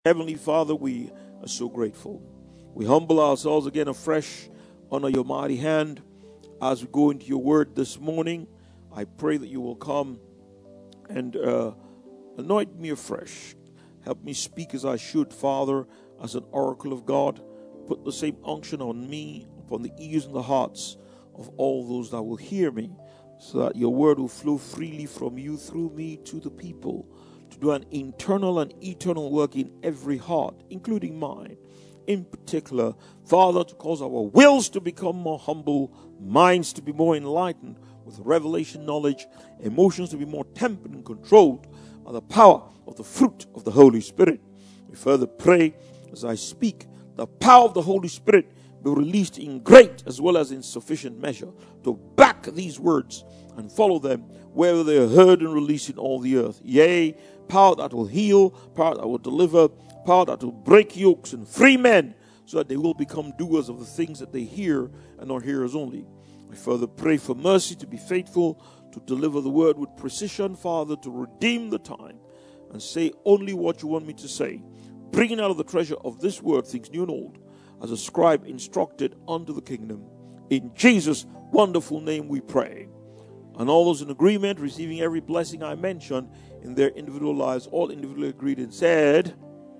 Heavenly Father, we are so grateful. We humble ourselves again afresh under your mighty hand as we go into your word this morning. I pray that you will come and anoint me afresh. Help me speak as I should, Father, as an oracle of God. Put the same unction on me, upon the ears and the hearts of all those that will hear me, so that your word will flow freely from you through me to the people, to do an internal and eternal work in every heart, including mine. In particular, Father, to cause our wills to become more humble, minds to be more enlightened with revelation knowledge, emotions to be more tempered and controlled by the power of the fruit of the Holy Spirit. We further pray as I speak, the power of the Holy Spirit be released in great as well as in sufficient measure to back these words and follow them wherever they are heard and released in all the earth. Yea, power that will heal, power that will deliver, power that will break yokes and free men, so that they will become doers of the things that they hear and not hearers only. I further pray for mercy to be faithful, to deliver the word with precision, Father, to redeem the time and say only what you want me to say, bringing out of the treasure of this word things new and old, as a scribe instructed unto the kingdom. In Jesus' wonderful name we pray. And all those in agreement, receiving every blessing I mentioned in their individual lives, all individually agreed and said,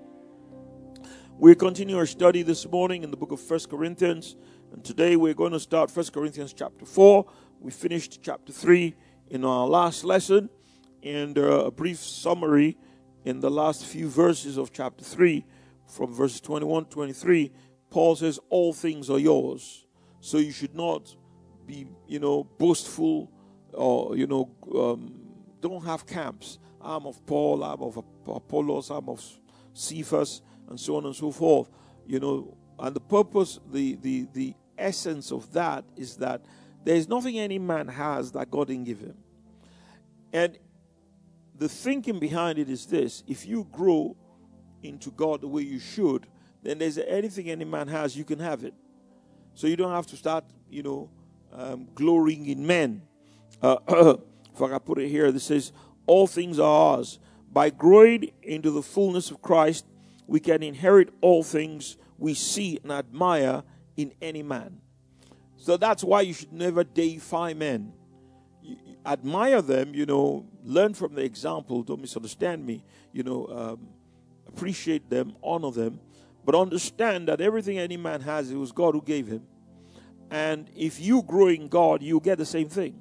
we continue our study this morning in the book of 1 Corinthians. And today we're going to start 1 Corinthians chapter 4. We finished chapter 3 in our last lesson. And a brief summary in the last few verses of chapter 3, from verses 21 to 23, Paul says, all things are yours. So you should not be, boastful or, don't have camps. I'm of Paul, I'm of Apollos, I'm of Cephas, and so on and so forth. And the purpose, the essence of that is that there is nothing any man has that God didn't give him. And the thinking behind it is this: if you grow into God the way you should, then there's anything any man has, you can have it. So you don't have to start, glorying in men. If I can put it here, this says, all things are ours. By growing into the fullness of Christ, we can inherit all things we see and admire in any man. So that's why you should never deify men. You admire them, learn from the example, don't misunderstand me, appreciate them, honor them, but understand that everything any man has, it was God who gave him. And if you grow in God, you get the same thing.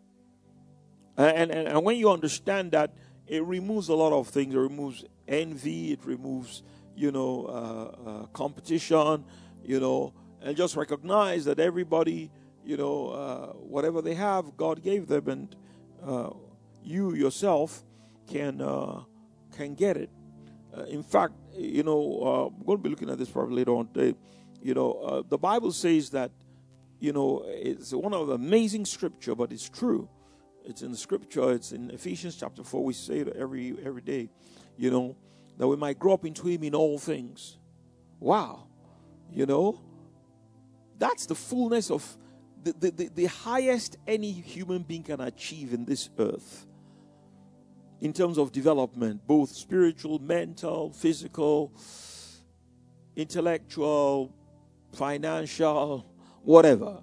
And when you understand that, it removes a lot of things. It removes envy, it removes, competition, and just recognize that everybody, whatever they have, God gave them, and you yourself can get it. In fact, I'm going to be looking at this probably later on today. The Bible says that, it's one of the amazing scripture, but it's true. It's in the scripture. It's in Ephesians chapter 4. We say it every day, that we might grow up into him in all things. Wow. That's the fullness of the highest any human being can achieve in this earth. In terms of development, both spiritual, mental, physical, intellectual, financial, whatever,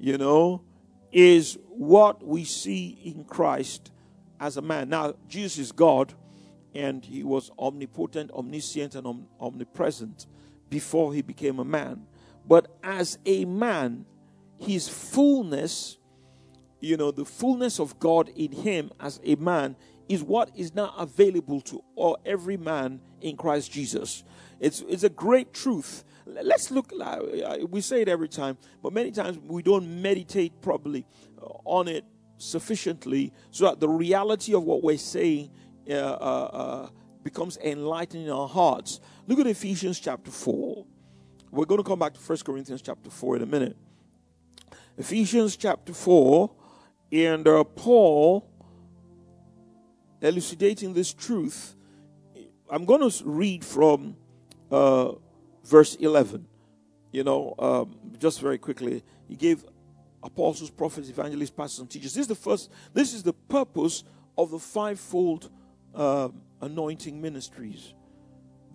is what we see in Christ as a man. Now, Jesus is God, and he was omnipotent, omniscient, and omnipresent before he became a man. But as a man, his fullness, the fullness of God in him as a man is what is now available to every man in Christ Jesus. It's a great truth. Let's look, we say it every time, but many times we don't meditate properly on it sufficiently so that the reality of what we're saying becomes enlightened in our hearts. Look at Ephesians chapter 4. We're going to come back to 1 Corinthians chapter 4 in a minute. Ephesians chapter 4, and Paul elucidating this truth. I'm going to read from verse 11. Just very quickly. He gave apostles, prophets, evangelists, pastors, and teachers. This is the purpose of the fivefold anointing ministries.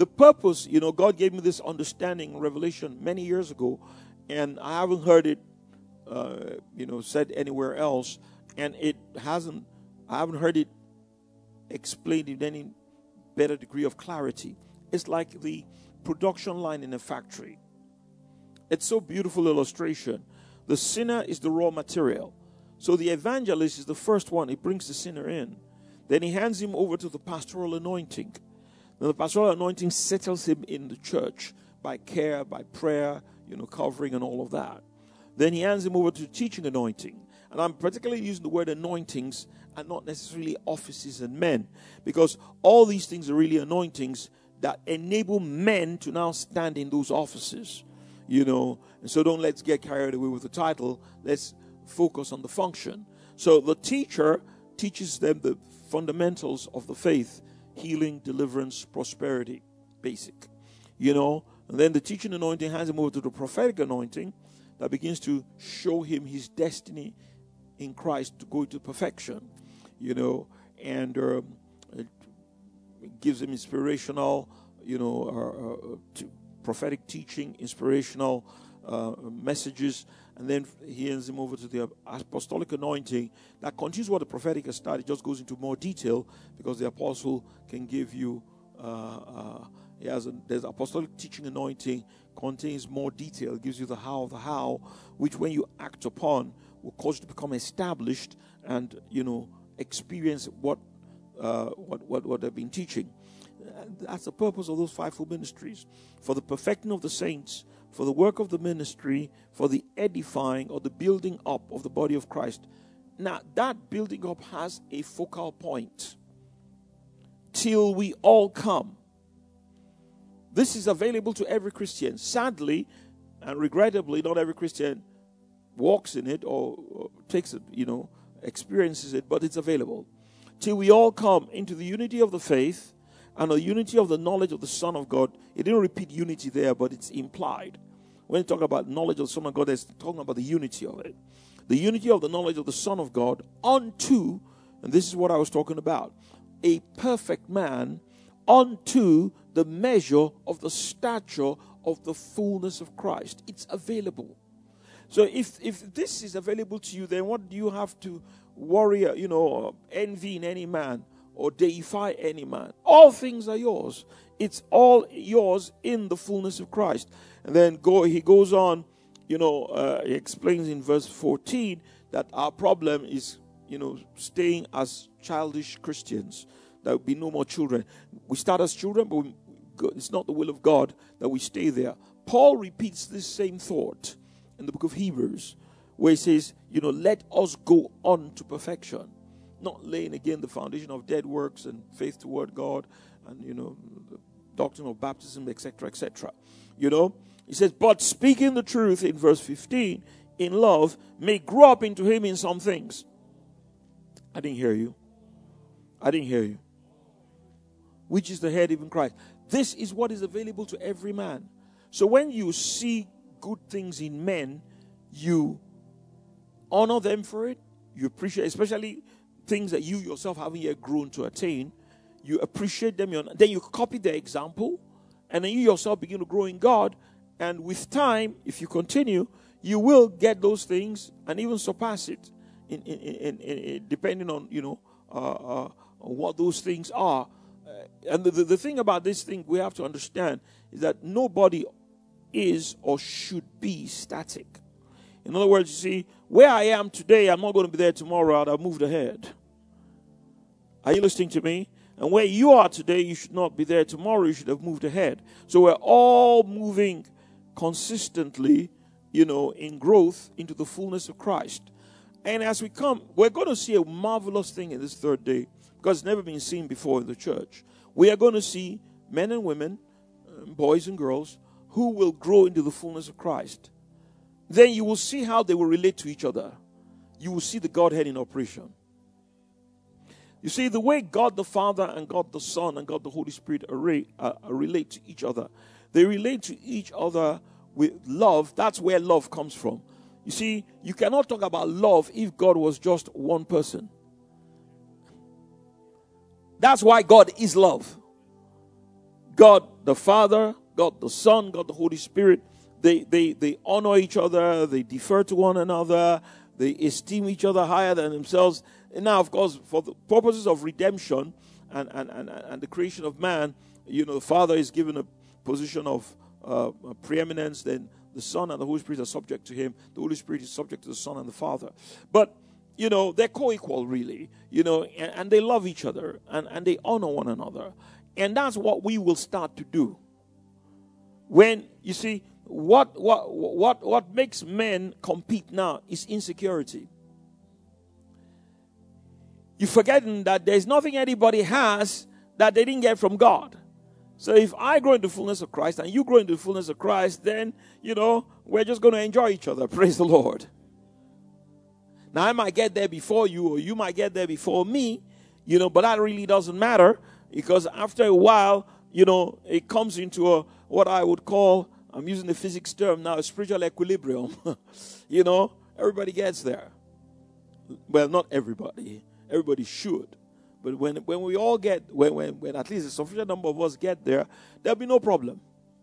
the purpose, God gave me this understanding, revelation many years ago, and I haven't heard it, said anywhere else, and I haven't heard it explained in any better degree of clarity. It's like the production line in a factory. It's so beautiful illustration. The sinner is the raw material. So the evangelist is the first one. He brings the sinner in. Then he hands him over to the pastoral anointing. Then the pastoral anointing settles him in the church by care, by prayer, covering and all of that. Then he hands him over to the teaching anointing. And I'm particularly using the word anointings and not necessarily offices and men, because all these things are really anointings that enable men to now stand in those offices, And so let's get carried away with the title. Let's focus on the function. So the teacher teaches them the fundamentals of the faith: healing, deliverance, prosperity, basic. And then the teaching anointing hands him over to the prophetic anointing that begins to show him his destiny in Christ to go to perfection, and it gives him inspirational, prophetic teaching, inspirational messages, and then he hands him over to the apostolic anointing that continues what the prophetic has started. It just goes into more detail because the apostle can give you. There's apostolic teaching anointing, contains more detail, gives you the how, which when you act upon will cause you to become established and experience what they've been teaching. That's the purpose of those fivefold ministries: for the perfecting of the saints, for the work of the ministry, for the edifying or the building up of the body of Christ. Now, that building up has a focal point: till we all come. This is available to every Christian. Sadly and regrettably, not every Christian walks in it or takes it, experiences it, but it's available. Till we all come into the unity of the faith and the unity of the knowledge of the Son of God. It didn't repeat unity there, but it's implied. When you talk about knowledge of the Son of God, it's talking about the unity of it. The unity of the knowledge of the Son of God unto, and this is what I was talking about, a perfect man, unto the measure of the stature of the fullness of Christ. It's available. So if this is available to you, then what do you have to worry, envy in any man or deify any man? All things are yours. It's all yours in the fullness of Christ. And then he goes on, he explains in verse 14 that our problem is, staying as childish Christians. There will be no more children. We start as children, but it's not the will of God that we stay there. Paul repeats this same thought in the book of Hebrews, where he says, let us go on to perfection. Not laying again the foundation of dead works and faith toward God and, the doctrine of baptism, etc., etc. He says, but speaking the truth in verse 15, in love, may grow up into him in some things. I didn't hear you. Which is the head, even Christ. This is what is available to every man. So when you see good things in men, you honor them for it. You appreciate, especially things that you yourself haven't yet grown to attain. You appreciate them. Then you copy their example. And then you yourself begin to grow in God. And with time, if you continue, you will get those things and even surpass it. In depending on, on what those things are. And the thing about this thing we have to understand is that nobody is or should be static. In other words, you see, where I am today, I'm not going to be there tomorrow. I've moved ahead. Are you listening to me? And where you are today, you should not be there tomorrow. You should have moved ahead. So we're all moving consistently, in growth into the fullness of Christ. And as we come, we're going to see a marvelous thing in this third day, because it's never been seen before in the church. We are going to see men and women, boys and girls, who will grow into the fullness of Christ. Then you will see how they will relate to each other. You will see the Godhead in operation. You see, the way God the Father and God the Son and God the Holy Spirit relate to each other. They relate to each other with love. That's where love comes from. You see, you cannot talk about love if God was just one person. That's why God is love. God the Father, God the Son, God the Holy Spirit, they honor each other, they defer to one another, they esteem each other higher than themselves. And now, of course, for the purposes of redemption and the creation of man, the Father is given a position of preeminence, then the Son and the Holy Spirit are subject to him. The Holy Spirit is subject to the Son and the Father. But, they're co-equal, really, and they love each other, and they honor one another. And that's what we will start to do. When, you see, what makes men compete now is insecurity. You're forgetting that there's nothing anybody has that they didn't get from God. So if I grow into the fullness of Christ and you grow into the fullness of Christ, then, we're just going to enjoy each other. Praise the Lord. Now, I might get there before you, or you might get there before me, but that really doesn't matter, because after a while, it comes into what I would call, I'm using the physics term now, a spiritual equilibrium. Everybody gets there. Well, not everybody. Everybody should. But when we all get, when at least a sufficient number of us get there, there'll be no problem.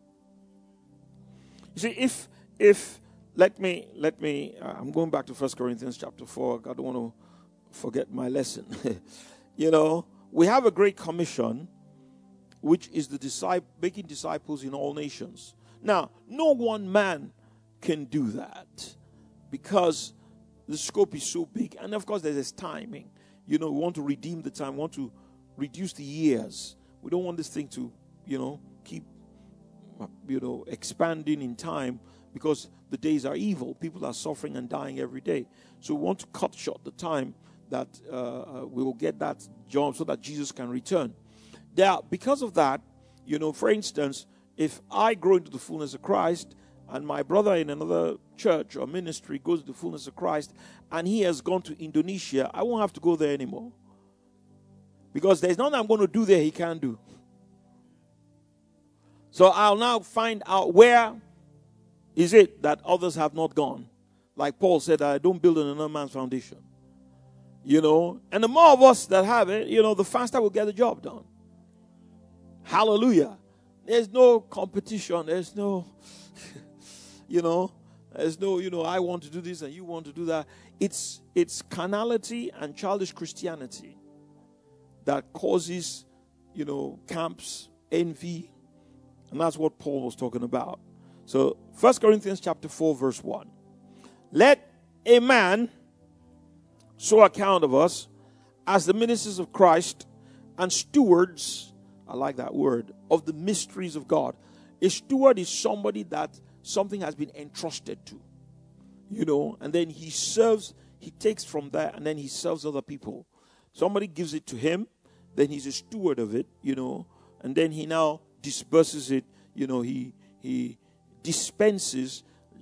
You see, if let me, I'm going back to 1 Corinthians chapter 4. I don't want to forget my lesson. We have a great commission, which is making disciples in all nations. Now, no one man can do that, because the scope is so big. And of course, there's this timing. We want to redeem the time, want to reduce the years. We don't want this thing to, keep, expanding in time, because the days are evil. People are suffering and dying every day. So we want to cut short the time that we will get that job so that Jesus can return. Now, because of that, for instance, if I grow into the fullness of Christ, and my brother in another church or ministry goes to the fullness of Christ, and he has gone to Indonesia, I won't have to go there anymore. Because there's nothing I'm going to do there he can't do. So I'll now find out where is it that others have not gone. Like Paul said, I don't build on another man's foundation. And the more of us that have it, the faster we'll get the job done. Hallelujah. There's no competition. There's no... there's no, I want to do this and you want to do that. It's carnality and childish Christianity that causes, camps, envy. And that's what Paul was talking about. So, 1 Corinthians chapter 4, verse 1. Let a man so account of us as the ministers of Christ and stewards, I like that word, of the mysteries of God. A steward is somebody that something has been entrusted to, and then he takes from that, and then he serves other people. Somebody gives it to him, then he's a steward of it, and then he now disperses it, he dispenses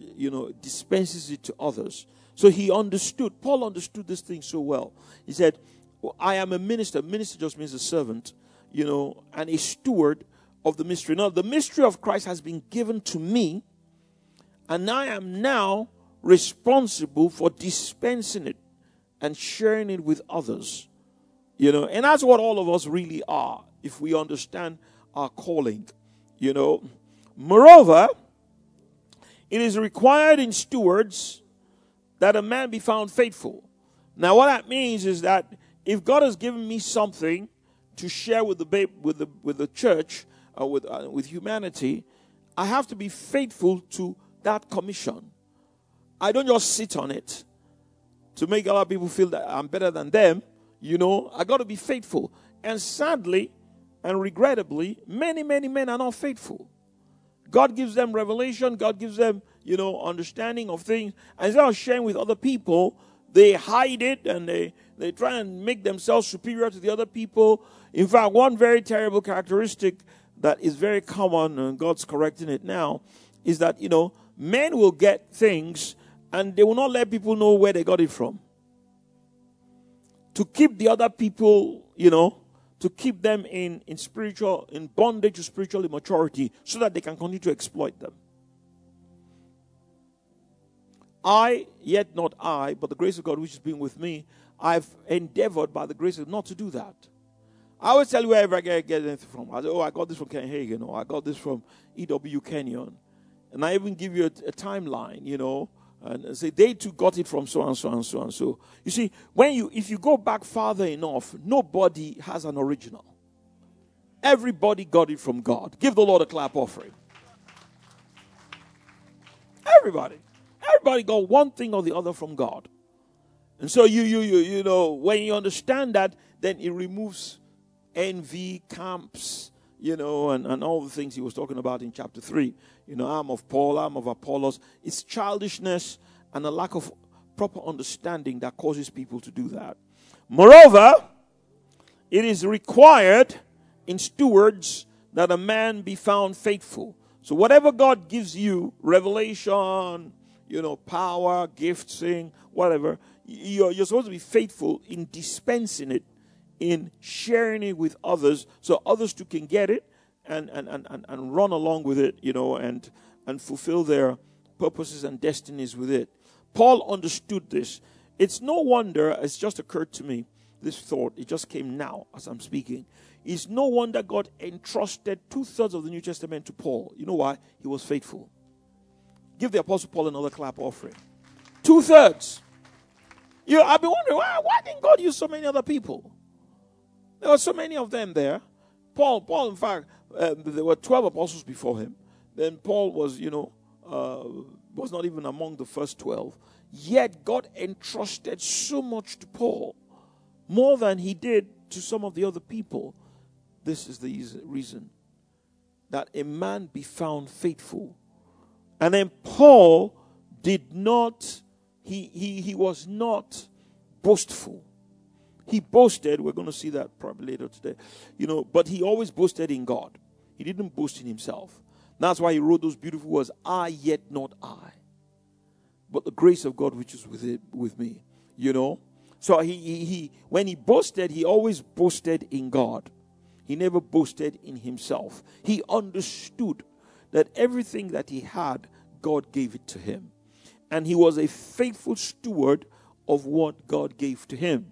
it to others. So Paul understood this thing so well. He said, I am a minister. Minister just means a servant, and a steward of the mystery. Now, the mystery of Christ has been given to me, and I am now responsible for dispensing it and sharing it with others. And that's what all of us really are, if we understand our calling. Moreover, it is required in stewards that a man be found faithful. Now, what that means is that if God has given me something to share with the church, with humanity, I have to be faithful to that commission. I don't just sit on it to make other people feel that I'm better than them. I got to be faithful. And sadly and regrettably, many, many men are not faithful. God gives them revelation. God gives them, understanding of things. And instead of sharing with other people, they hide it and they try and make themselves superior to the other people. In fact, one very terrible characteristic that is very common, and God's correcting it now, is that, men will get things and they will not let people know where they got it from. To keep the other people, to keep them in bondage to spiritual immaturity, so that they can continue to exploit them. Yet not I, but the grace of God which has been with me, I've endeavored by the grace of God not to do that. I always tell you wherever I get anything from. I say, I got this from Ken Hagin, or I got this from E.W. Kenyon. And I even give you a timeline, and say they too got it from so and so and so and so. You see, if you go back farther enough, nobody has an original. Everybody got it from God. Give the Lord a clap offering. Everybody got one thing or the other from God. And so when you understand that, then it removes envy, camps, and all the things he was talking about in chapter 3. I'm of Paul, I'm of Apollos. It's childishness and a lack of proper understanding that causes people to do that. Moreover, it is required in stewards that a man be found faithful. So whatever God gives you, revelation, power, gifting, whatever, you're supposed to be faithful in dispensing it, in sharing it with others, so others too can get it and run along with it, and fulfill their purposes and destinies with it. Paul understood this. It's no wonder, it's just occurred to me, this thought, it just came now as I'm speaking. It's no wonder God entrusted 2/3 of the New Testament to Paul. You know why? He was faithful. Give the Apostle Paul another clap offering. 2/3. I've been wondering, why didn't God use so many other people? There were so many of them there. Paul, in fact, there were 12 apostles before him. Then Paul was, was not even among the first 12. Yet God entrusted so much to Paul, more than he did to some of the other people. This is the reason, that a man be found faithful. And then Paul did not, he was not boastful. He boasted, we're going to see that probably later today, but he always boasted in God. He didn't boast in himself. That's why he wrote those beautiful words, I yet not I, but the grace of God which is with me, So he when he boasted, he always boasted in God. He never boasted in himself. He understood that everything that he had, God gave it to him. And he was a faithful steward of what God gave to him.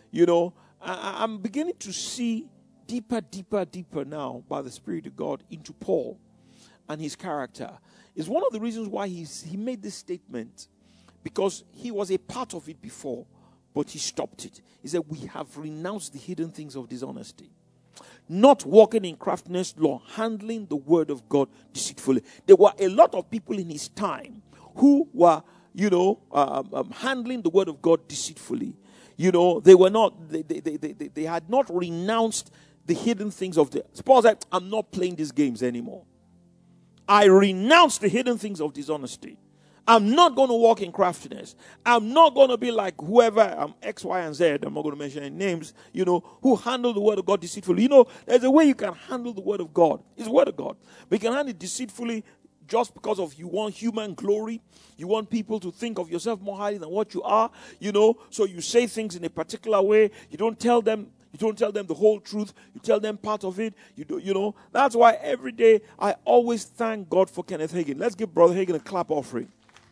I'm beginning to see deeper now by the Spirit of God into Paul and his character. It's one of the reasons why he made this statement, because he was a part of it before, but he stopped it. He said, we have renounced the hidden things of dishonesty, not walking in craftiness, nor handling the word of God deceitfully. There were a lot of people in his time who were, handling the word of God deceitfully. They were not, they had not renounced the hidden things of the. Paul said, I'm not playing these games anymore. I renounce the hidden things of dishonesty. I'm not going to walk in craftiness. I'm not going to be like whoever, X, Y, and Z. I'm not going to mention any names, who handle the word of God deceitfully. There's a way you can handle the word of God. It's the word of God. But you can handle it deceitfully just because of you want human glory. You want people to think of yourself more highly than what you are, So you say things in a particular way. You don't tell them the whole truth. You tell them part of it. That's why every day I always thank God for Kenneth Hagin. Let's give Brother Hagin a clap offering.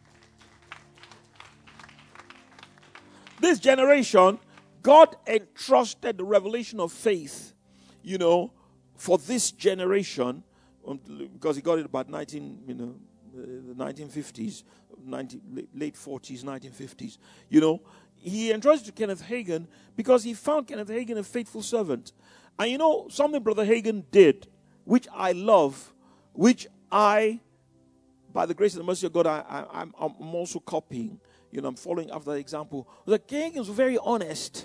This generation, God entrusted the revelation of faith, for this generation, because he got it about the 1950s, late 40s, 1950s. He entrusted to Kenneth Hagin because he found Kenneth Hagin a faithful servant. And something Brother Hagin did, which I love, which by the grace and the mercy of God, I'm also copying. I'm following after that example. The king is very honest.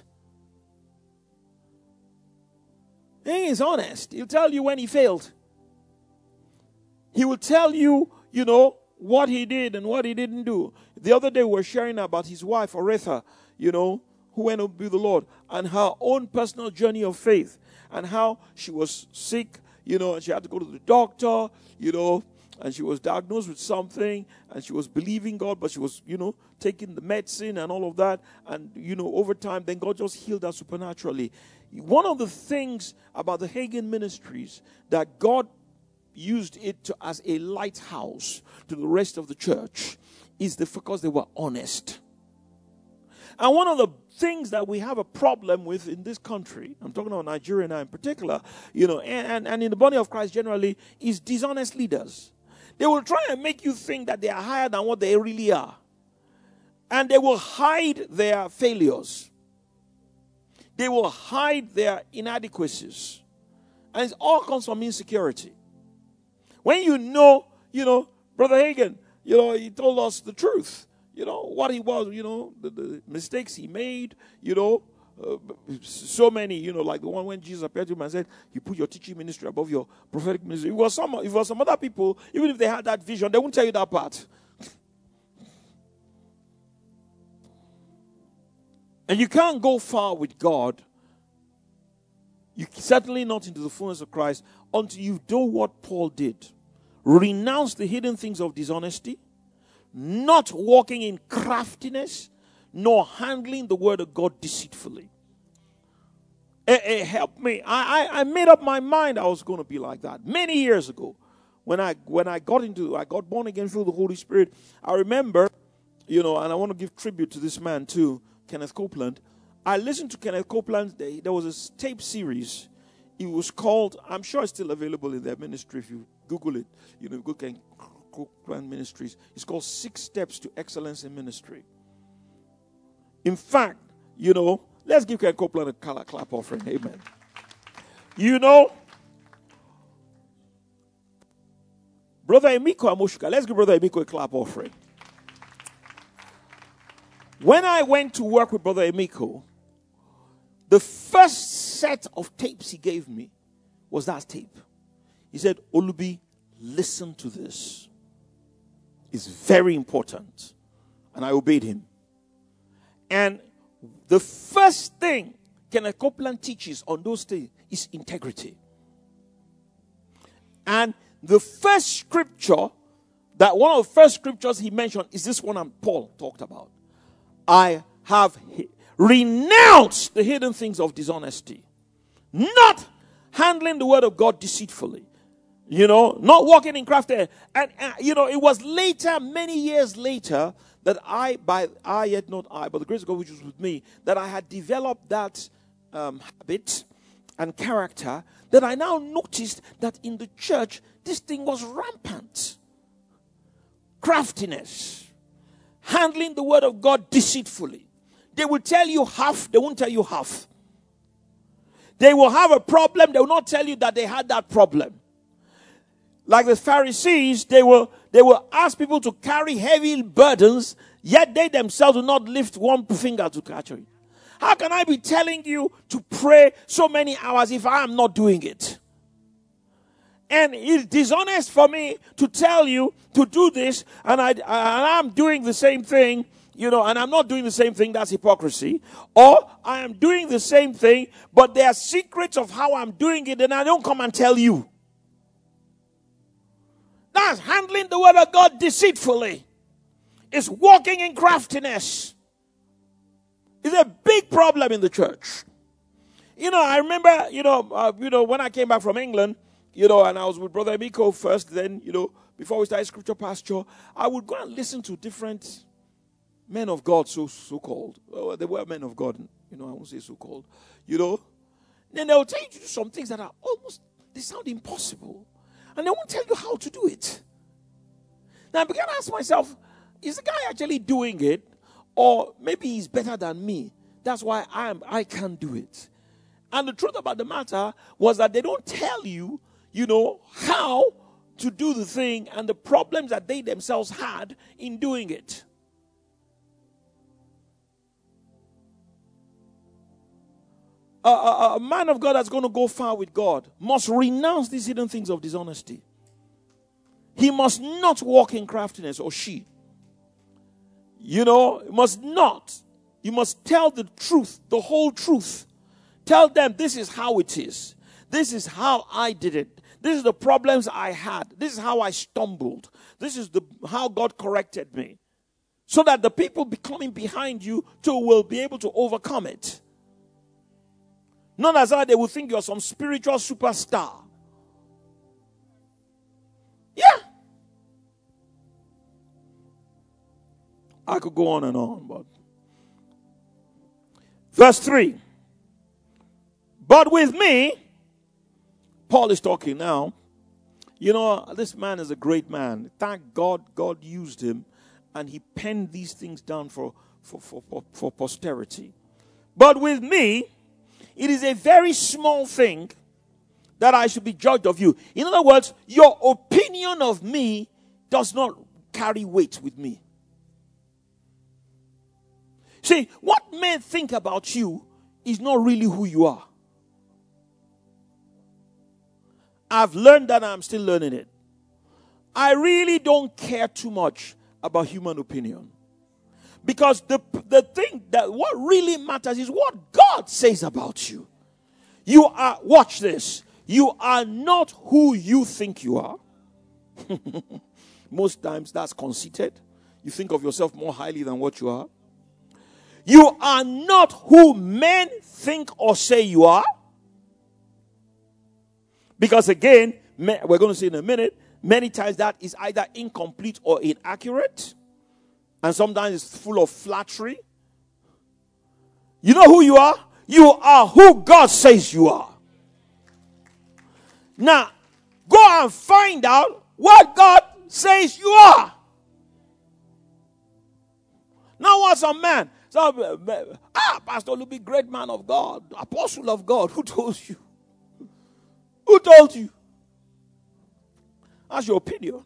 He is honest. He'll tell you when he failed. He will tell you, what he did and what he didn't do. The other day we were sharing about his wife, Oretha, who went to be with the Lord, and her own personal journey of faith, and how she was sick, and she had to go to the doctor, and she was diagnosed with something, and she was believing God, but she was, taking the medicine and all of that. And, over time, then God just healed her supernaturally. One of the things about the Hagin Ministries that God used it as a lighthouse to the rest of the church is because they were honest. And one of the things that we have a problem with in this country, I'm talking about Nigeria now in particular, and in the body of Christ generally, is dishonest leaders. They will try and make you think that they are higher than what they really are. And they will hide their failures. They will hide their inadequacies. And it all comes from insecurity. When Brother Hagin, he told us the truth. What he was, the mistakes he made, so many, like the one when Jesus appeared to him and said, you put your teaching ministry above your prophetic ministry. If it was some other people, even if they had that vision, they won't tell you that part. And you can't go far with God. You certainly not into the fullness of Christ until you do what Paul did. Renounce the hidden things of dishonesty, not walking in craftiness, nor handling the word of God deceitfully. It helped me. I made up my mind I was going to be like that many years ago. When I got born again through the Holy Spirit. I remember, and I want to give tribute to this man too, Kenneth Copeland. I listened to Kenneth Copeland. There was a tape series. It was called, I'm sure it's still available in their ministry if you Google it. Google Kenneth Copeland Ministries. It's called 6 Steps to Excellence in Ministry. In fact, let's give Kenneth Copeland a clap offering. Amen. Brother Emiko Amushuka, let's give Brother Emiko a clap offering. When I went to work with Brother Emiko, the first set of tapes he gave me was that tape. He said, Olubi, listen to this. It's very important. And I obeyed him. And the first thing Kenneth Copeland teaches on those things is integrity. And the first scripture, one of the first scriptures he mentioned is this one Paul talked about. I have renounced the hidden things of dishonesty, not handling the word of God deceitfully, not walking in craft. And it was later, many years later, that but the grace of God which was with me, that I had developed that habit and character, that I now noticed that in the church, this thing was rampant. Craftiness. Handling the word of God deceitfully. They will tell you half, they won't tell you half. They will have a problem, they will not tell you that they had that problem. Like the Pharisees, they will ask people to carry heavy burdens, yet they themselves will not lift one finger to catch it. How can I be telling you to pray so many hours if I am not doing it? And it's dishonest for me to tell you to do this, and I'm doing the same thing, and I'm not doing the same thing. That's hypocrisy. Or I am doing the same thing, but there are secrets of how I'm doing it, and I don't come and tell you. That's handling the word of God deceitfully. It's walking in craftiness. It's a big problem in the church. I remember, when I came back from England, and I was with Brother Emiko first, then, before we started Scripture Pasture, I would go and listen to different men of God, so-called. They were men of God, I won't say so-called, Then they'll tell you to do some things that are they sound impossible. And they won't tell you how to do it. Now I began to ask myself, is the guy actually doing it? Or maybe he's better than me. That's why I can't do it. And the truth about the matter was that they don't tell you, how to do the thing and the problems that they themselves had in doing it. A man of God that's going to go far with God must renounce these hidden things of dishonesty. He must not walk in craftiness, or she. Must not. You must tell the truth, the whole truth. Tell them this is how it is. This is how I did it. This is the problems I had. This is how I stumbled. This is how God corrected me. So that the people coming behind you too will be able to overcome it. Not as though they will think you're some spiritual superstar. Yeah. I could go on and on, but Verse 3. But with me, Paul is talking now. You know, this man is a great man. Thank God, God used him and he penned these things down for posterity. But with me, it is a very small thing that I should be judged of you. In other words, your opinion of me does not carry weight with me. See, what men think about you is not really who you are. I've learned that, I'm still learning it. I really don't care too much about human opinion. Because the thing that what really matters is what God says about you. You are, watch this, you are not who you think you are. Most times that's conceited. You think of yourself more highly than what you are. You are not who men think or say you are. Because again, we're going to see in a minute, many times that is either incomplete or inaccurate. And sometimes it's full of flattery. You know who you are? You are who God says you are. Now, go and find out what God says you are. Now, what's a man? So, Pastor Luby, great man of God, apostle of God. Who told you? Who told you? That's your opinion.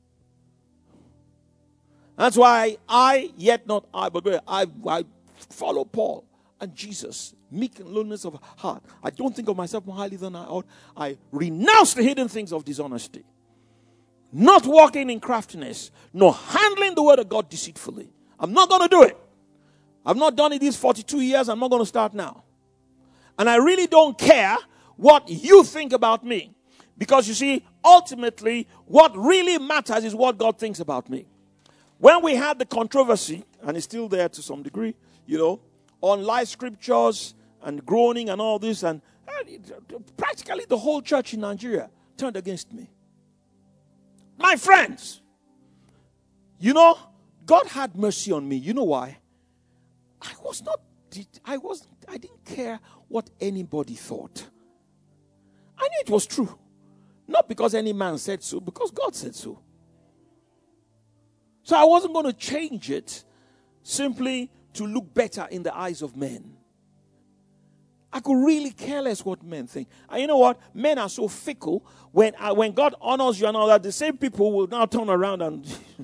That's why yet not I, but I follow Paul and Jesus. Meek and lowliness of heart. I don't think of myself more highly than I ought. I renounce the hidden things of dishonesty. Not walking in craftiness, nor handling the word of God deceitfully. I'm not going to do it. I've not done it these 42 years. I'm not going to start now. And I really don't care what you think about me. Because you see, ultimately, what really matters is what God thinks about me. When we had the controversy, and it's still there to some degree, on live scriptures and groaning and all this, and practically the whole church in Nigeria turned against me. My friends, God had mercy on me. You know why? I didn't care what anybody thought. I knew it was true. Not because any man said so, because God said so. So I wasn't going to change it simply to look better in the eyes of men. I could really care less what men think. And you know what? Men are so fickle. When God honors you and all that, the same people will now turn around and...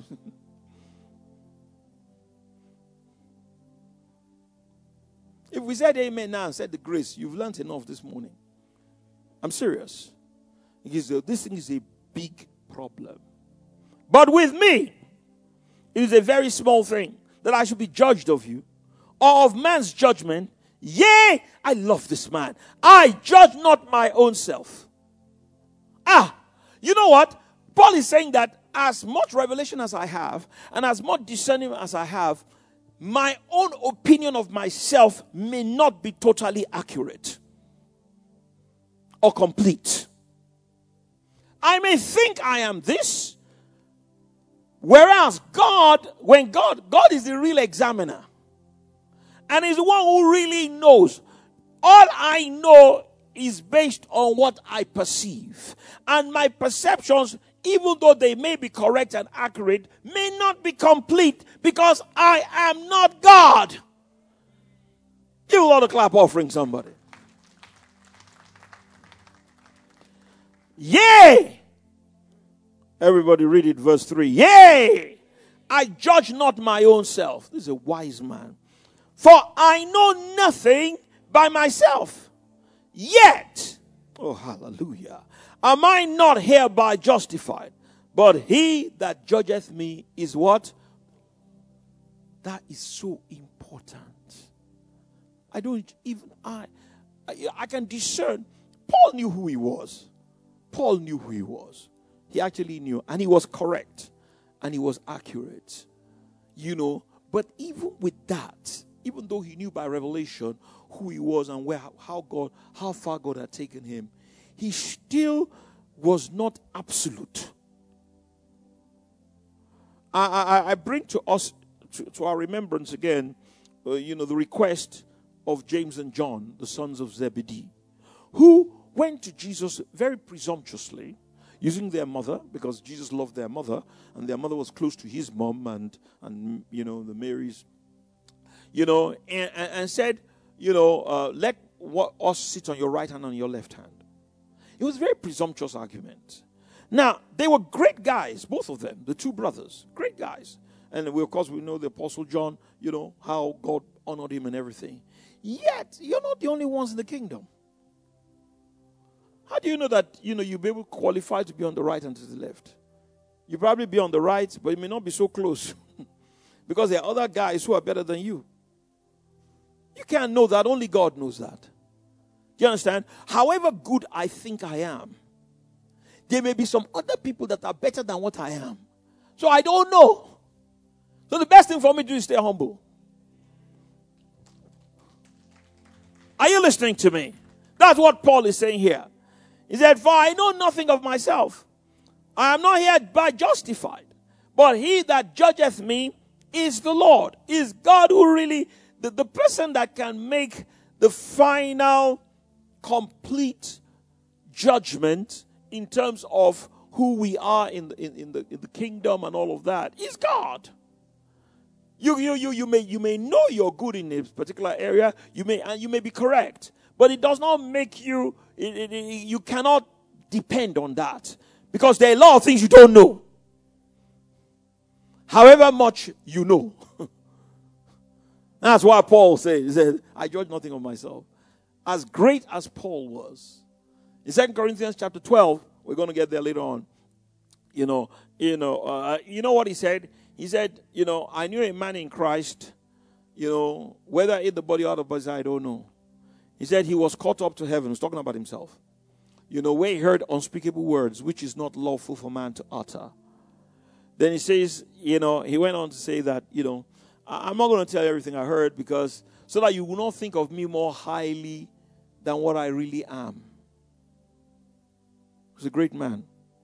If we said amen now and said the grace, you've learned enough this morning. I'm serious. Because this thing is a big problem. But with me, it is a very small thing that I should be judged of you, or of man's judgment. Yea, I love this man. I judge not my own self. You know what? Paul is saying that as much revelation as I have, and as much discerning as I have, my own opinion of myself may not be totally accurate or complete. I may think I am this, whereas God is the real examiner. And he's the one who really knows. All I know is based on what I perceive. And my perceptions, even though they may be correct and accurate, may not be complete because I am not God. Give a lot of clap offering, somebody. Yea. Everybody read it, verse 3. Yea, I judge not my own self. This is a wise man. For I know nothing by myself. Yet, oh hallelujah, am I not hereby justified? But he that judgeth me is what? That is so important. I can discern. Paul knew who he was. Paul knew who he was. He actually knew. And he was correct. And he was accurate. But even with that, even though he knew by revelation who he was and how far God had taken him, he still was not absolute. I bring to us, to our remembrance again, the request of James and John, the sons of Zebedee, who went to Jesus very presumptuously, using their mother, because Jesus loved their mother, and their mother was close to his mom and the Marys, and said, let us sit on your right hand and on your left hand. It was a very presumptuous argument. Now, they were great guys, both of them, the two brothers, great guys. And of course, we know the Apostle John, how God honored him and everything. Yet, you're not the only ones in the kingdom. How do you know that, you'll be able to qualify to be on the right and to the left? You'll probably be on the right, but it may not be so close. Because there are other guys who are better than you. You can't know that. Only God knows that. Do you understand? However good I think I am, there may be some other people that are better than what I am. So I don't know. So the best thing for me to do is stay humble. Are you listening to me? That's what Paul is saying here. He said, for I know nothing of myself. I am not hereby justified. But he that judgeth me is the Lord. Is God who really, the person that can make the final, complete judgment in terms of who we are in the kingdom and all of that, is God. You may know you're good in a particular area, you may be correct, but it does not make you. You cannot depend on that, because there are a lot of things you don't know. However much you know, that's why Paul said, "I judge nothing of myself." As great as Paul was, in 2 Corinthians chapter 12, we're going to get there later on. You know what he said? He said, I knew a man in Christ, whether in the body or out of body, I don't know. He said he was caught up to heaven. He's talking about himself. Where he heard unspeakable words, which is not lawful for man to utter. Then he says, he went on to say that, I'm not going to tell you everything I heard, because so that you will not think of me more highly than what I really am. He was a great man.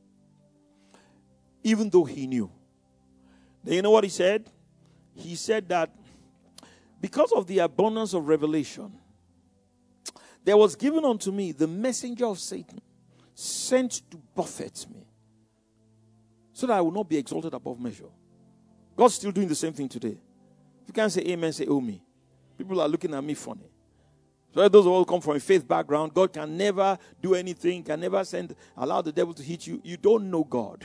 Even though he knew. Then you know what he said? He said that because of the abundance of revelation, there was given unto me the messenger of Satan, sent to buffet me, so that I will not be exalted above measure. God's still doing the same thing today. If you can't say amen, say oh me. People are looking at me funny. So those who all come from a faith background, God can never do anything, can never allow the devil to hit you. You don't know God.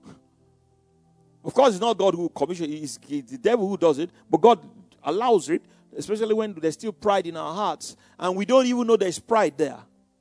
Of course, it's not God who commissions it. It's the devil who does it. But God allows it, especially when there's still pride in our hearts. And we don't even know there's pride there.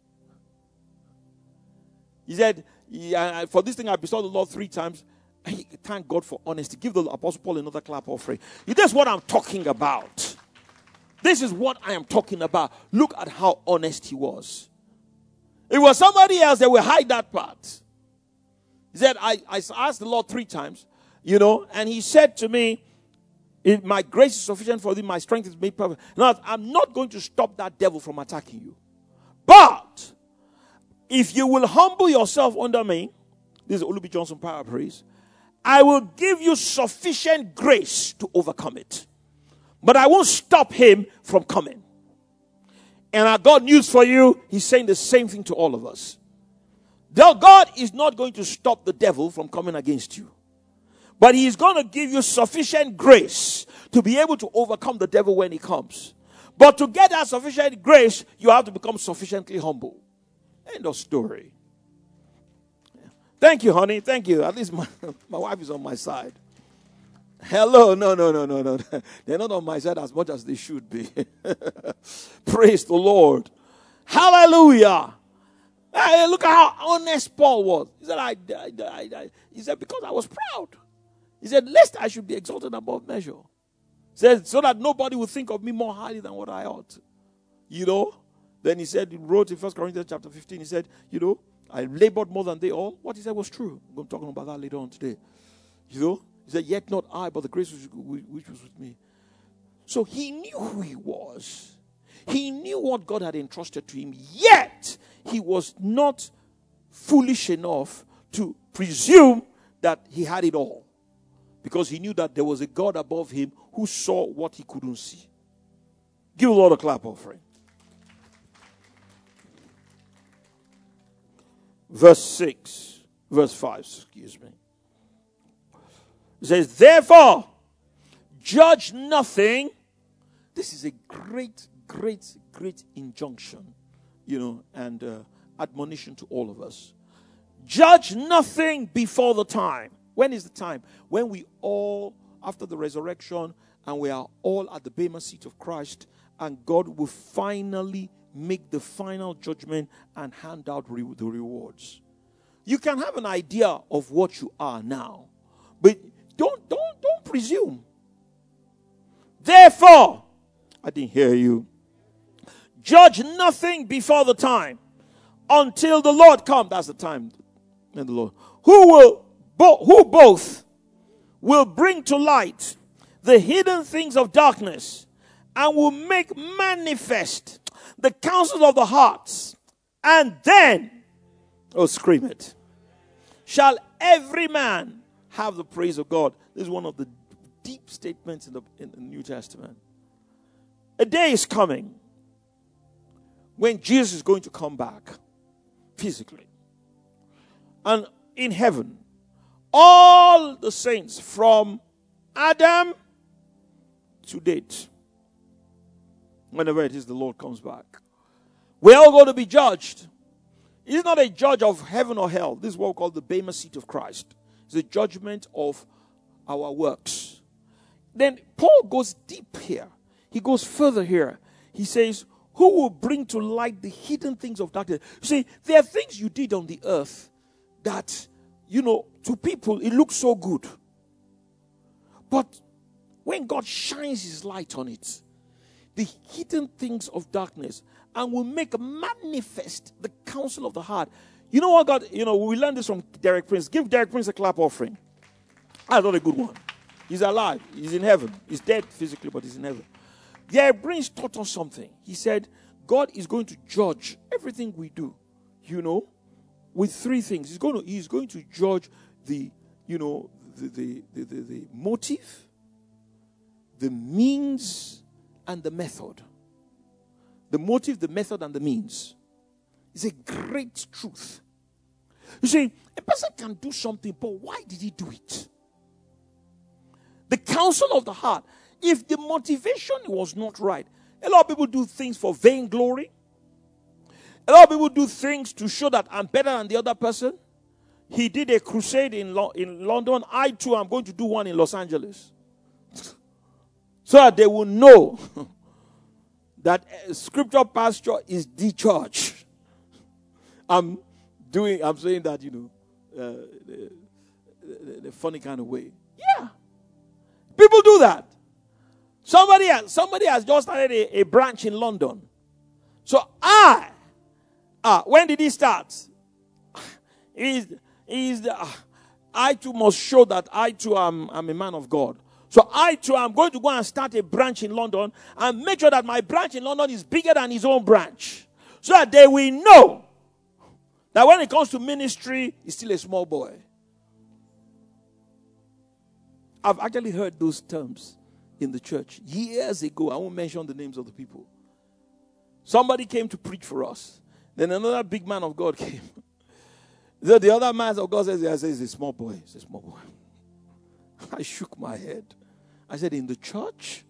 He said, for this thing I besought the Lord 3 times. Thank God for honesty. Give the Apostle Paul another clap offering. This is what I'm talking about. This is what I am talking about. Look at how honest he was. If it was somebody else, they will hide that part. He said, I asked the Lord 3 times. And he said to me, my grace is sufficient for thee, my strength is made perfect. Now, I'm not going to stop that devil from attacking you. But, if you will humble yourself under me, this is Olubi Johnson paraphrase, I will give you sufficient grace to overcome it. But I won't stop him from coming. And I got news for you, he's saying the same thing to all of us. God is not going to stop the devil from coming against you. But he is going to give you sufficient grace to be able to overcome the devil when he comes. But to get that sufficient grace, you have to become sufficiently humble. End of story. Thank you, honey. Thank you. At least my wife is on my side. Hello. No. They're not on my side as much as they should be. Praise the Lord. Hallelujah. Hey, look at how honest Paul was. He said, because I was proud. He said, lest I should be exalted above measure. He said, so that nobody would think of me more highly than what I ought. Then he said, he wrote in 1 Corinthians chapter 15, he said, I labored more than they all. What he said was true. I'm talking about that later on today. He said, yet not I, but the grace which was with me. So he knew who he was. He knew what God had entrusted to him. Yet, he was not foolish enough to presume that he had it all. Because he knew that there was a God above him who saw what he couldn't see. Give the Lord a clap offering. Verse 5, excuse me. It says, therefore, judge nothing. This is a great, great, great injunction, and admonition to all of us. Judge nothing before the time. When is the time? When we all, after the resurrection, and we are all at the Bema seat of Christ, and God will finally make the final judgment and hand out the rewards. You can have an idea of what you are now, but don't presume. Therefore, I didn't hear you. Judge nothing before the time, until the Lord come. That's the time. And the Lord, who both will bring to light the hidden things of darkness, and will make manifest the counsels of the hearts. And then, scream it, shall every man have the praise of God. This is one of the deep statements in the New Testament. A day is coming when Jesus is going to come back physically. And in heaven, all the saints from Adam to date, whenever it is the Lord comes back, we're all going to be judged. He's not a judge of heaven or hell. This is what we call the Bema seat of Christ. It's a judgment of our works. Then Paul goes deep here. He goes further here. He says, who will bring to light the hidden things of darkness? You see, there are things you did on the earth that, to people, it looks so good. But when God shines his light on it, the hidden things of darkness, and will make manifest the counsel of the heart. You know what, God, we learned this from Derek Prince. Give Derek Prince a clap offering. That's not a good one. He's alive. He's in heaven. He's dead physically, but he's in heaven. Derek Prince taught us something. He said, God is going to judge everything we do, with three things. He's going to judge the motive, the means, and the method. The motive, the method, and the means is a great truth. You see, a person can do something, but why did he do it? The counsel of the heart. If the motivation was not right, a lot of people do things for vainglory. A lot of people do things to show that I'm better than the other person. He did a crusade in London. I too am going to do one in Los Angeles. So that they will know that scripture pasture is the church. I'm saying that, the funny kind of way. Yeah. People do that. Somebody has just started a branch in London. So when did he start? I too must show that I too am a man of God. So I too am going to go and start a branch in London and make sure that my branch in London is bigger than his own branch. So that they will know that when it comes to ministry, he's still a small boy. I've actually heard those terms in the church years ago. I won't mention the names of the people. Somebody came to preach for us. Then another big man of God came. So the other man of God says, he's a small boy. He's a small boy. I shook my head. I said, in the church?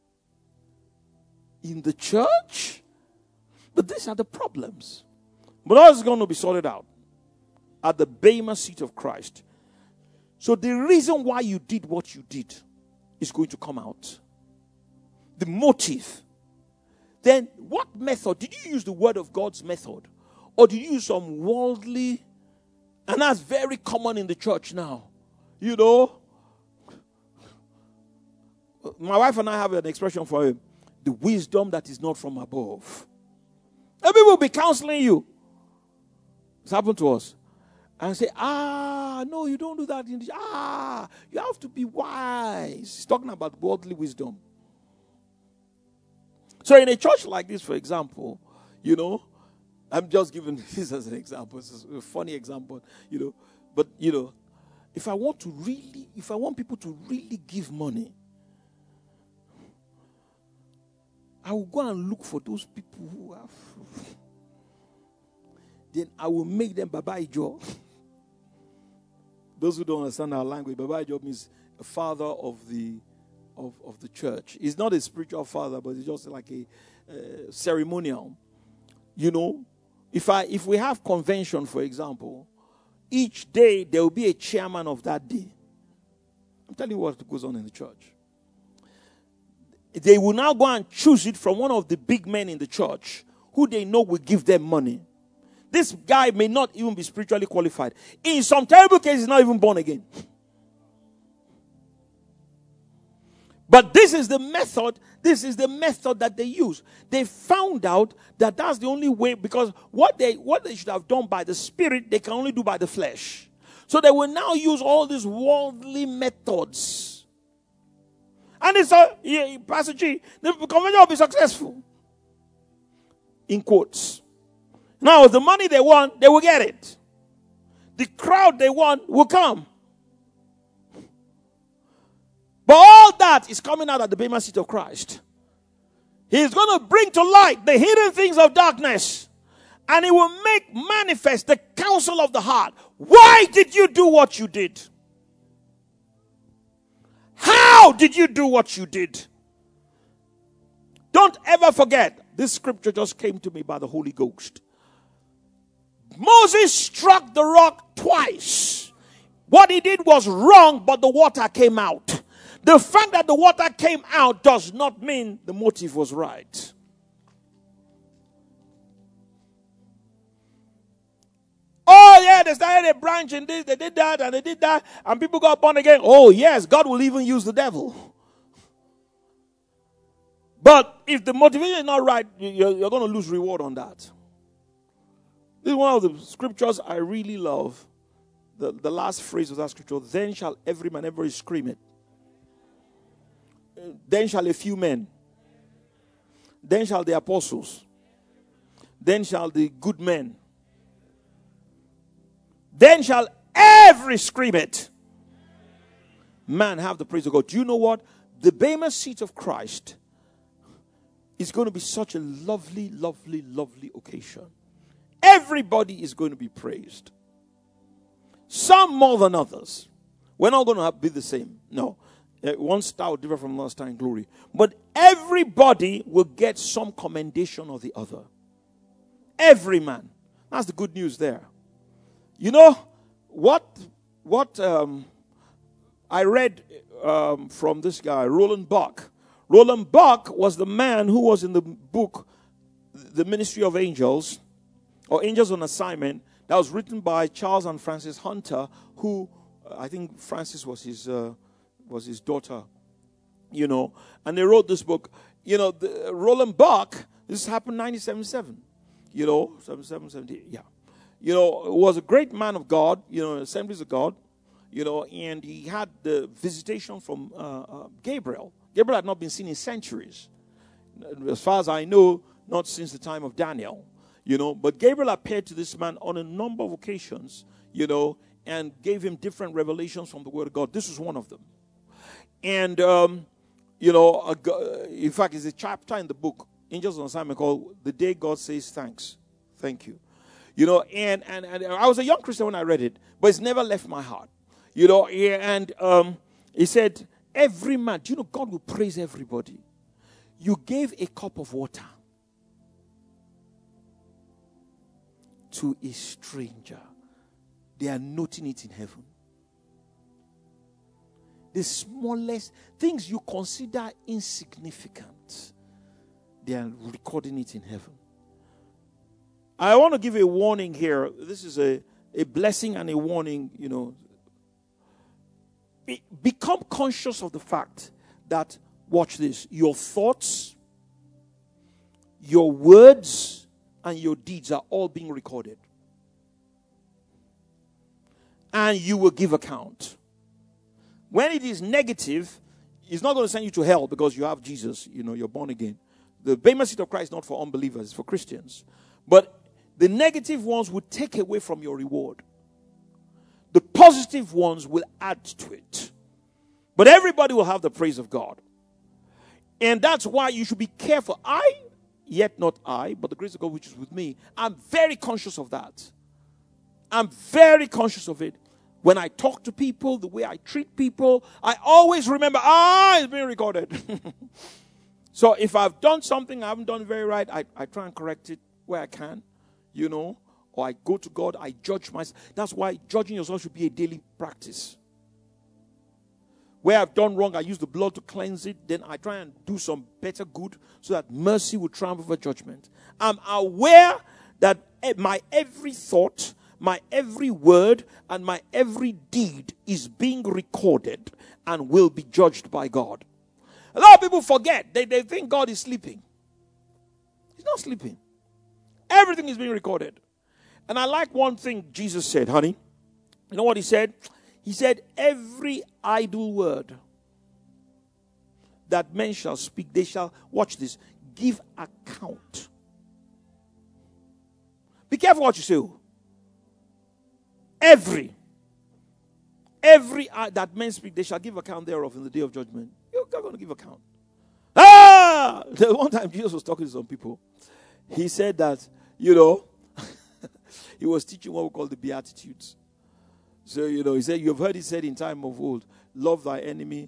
In the church? But these are the problems. But all is going to be sorted out at the Bema seat of Christ. So the reason why you did what you did is going to come out. The motive. Then what method? Did you use the word of God's method? Or did you use some worldly? And that's very common in the church now. My wife and I have an expression for him. The wisdom that is not from above. And people will be counseling you. It's happened to us. And say, no, you don't do that. You have to be wise. He's talking about worldly wisdom. So in a church like this, for example, I'm just giving this as an example. It's a funny example, But, if I want people to really give money, I will go and look for those people who have. Then I will make them Baba Ijo. Those who don't understand our language, Baba Ijo means a father of the church. He's not a spiritual father, but he's just like a ceremonial. You know, if we have convention, for example, each day there will be a chairman of that day. I'm telling you what goes on in the church. They will now go and choose it from one of the big men in the church who they know will give them money. This guy may not even be spiritually qualified. In some terrible cases, he's not even born again. But this is the method that they use. They found out that that's the only way, because what they should have done by the Spirit, they can only do by the flesh. So they will now use all these worldly methods. And it's Pastor G, the convention will be successful. In quotes. Now, the money they want, they will get it. The crowd they want will come. But all that is coming out at the Bema seat of Christ. He's going to bring to light the hidden things of darkness. And he will make manifest the counsel of the heart. Why did you do what you did? How did you do what you did? Don't ever forget, this scripture just came to me by the Holy Ghost. Moses struck the rock twice. What he did was wrong, but the water came out. The fact that the water came out does not mean the motive was right. Oh yeah, they started a branch in this, they did that, and they did that, and people got born again. Oh yes, God will even use the devil. But if the motivation is not right, you're going to lose reward on that. This is one of the scriptures I really love. The last phrase of that scripture, then shall every man, everybody scream it. Then shall a few men. Then shall the apostles. Then shall the good men. Then shall every scream it. Man, have the praise of God. Do you know what? The Bema seat of Christ is going to be such a lovely, lovely, lovely occasion. Everybody is going to be praised. Some more than others. We're not going to be the same. No. One star will differ from last time in glory. But everybody will get some commendation or the other. Every man. That's the good news there. You know, what I read from this guy, Roland Buck. Roland Buck was the man who was in the book, The Ministry of Angels, or Angels on Assignment, that was written by Charles and Francis Hunter, who, I think Francis was his daughter, you know, and they wrote this book. You know, Roland Buck, this happened in 1977, you know, 77, 78, yeah. You know, was a great man of God, you know, Assemblies of God, you know, and he had the visitation from Gabriel. Gabriel had not been seen in centuries. As far as I know, not since the time of Daniel, you know, but Gabriel appeared to this man on a number of occasions, you know, and gave him different revelations from the Word of God. This was one of them. And, you know, in fact, it's a chapter in the book, Angels on Assignment, called The Day God Says Thanks. Thank you. You know, and I was a young Christian when I read it, but it's never left my heart. You know, and he said, every man, do you know God will praise everybody? You gave a cup of water to a stranger. They are noting it in heaven. The smallest things you consider insignificant, they are recording it in heaven. I want to give a warning here. This is a blessing and a warning, you know. Become conscious of the fact that, watch this, your thoughts, your words, and your deeds are all being recorded. And you will give account. When it is negative, it's not going to send you to hell because you have Jesus, you know, you're born again. The Bema seat of Christ is not for unbelievers, it's for Christians. But the negative ones will take away from your reward. The positive ones will add to it. But everybody will have the praise of God. And that's why you should be careful. Yet not I, but the grace of God which is with me. I'm very conscious of that. I'm very conscious of it. When I talk to people, the way I treat people, I always remember, it's being recorded. So if I've done something I haven't done very right, I try and correct it where I can, or I go to God, I judge myself. That's why judging yourself should be a daily practice. Where I've done wrong, I use the blood to cleanse it. Then I try and do some better good so that mercy will triumph over judgment. I'm aware that my every thought, my every word, and my every deed is being recorded and will be judged by God. A lot of people forget. They think God is sleeping. He's not sleeping. Everything is being recorded. And I like one thing Jesus said, honey. You know what he said? He said, every idle word that men shall speak, they shall, watch this, give account. Be careful what you say. Every that men speak, they shall give account thereof in the day of judgment. You're going to give account. The one time Jesus was talking to some people, he said that, he was teaching what we call the Beatitudes. So, he said, you've heard it said in time of old, love thy enemy,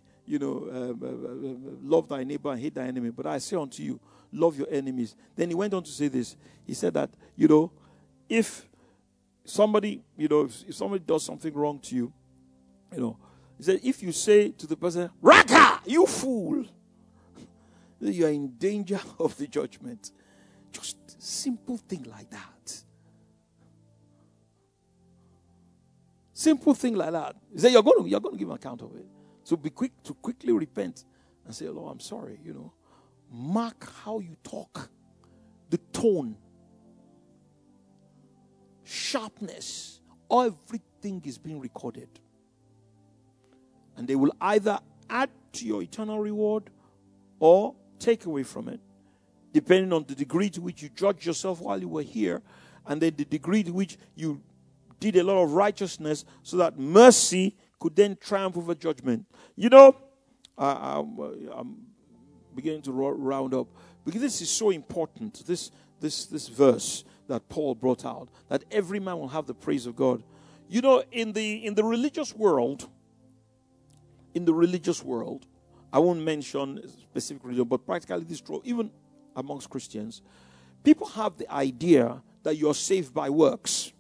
love thy neighbor and hate thy enemy. But I say unto you, love your enemies. Then he went on to say this. He said that, if somebody, if somebody does something wrong to you, he said, if you say to the person, Raka, you fool, you are in danger of the judgment. Just simple thing like that. Simple thing like that. He said, you're going to give an account of it. So be quick to quickly repent and say, Lord, I'm sorry, Mark how you talk, the tone, sharpness, everything is being recorded. And they will either add to your eternal reward or take away from it, depending on the degree to which you judge yourself while you were here, and then the degree to which you did a lot of righteousness so that mercy could then triumph over judgment. I'm beginning to round up because this is so important. This verse that Paul brought out, that every man will have the praise of God. In the religious world, I won't mention specific religion, but practically this is true, even amongst Christians, people have the idea that you're saved by works.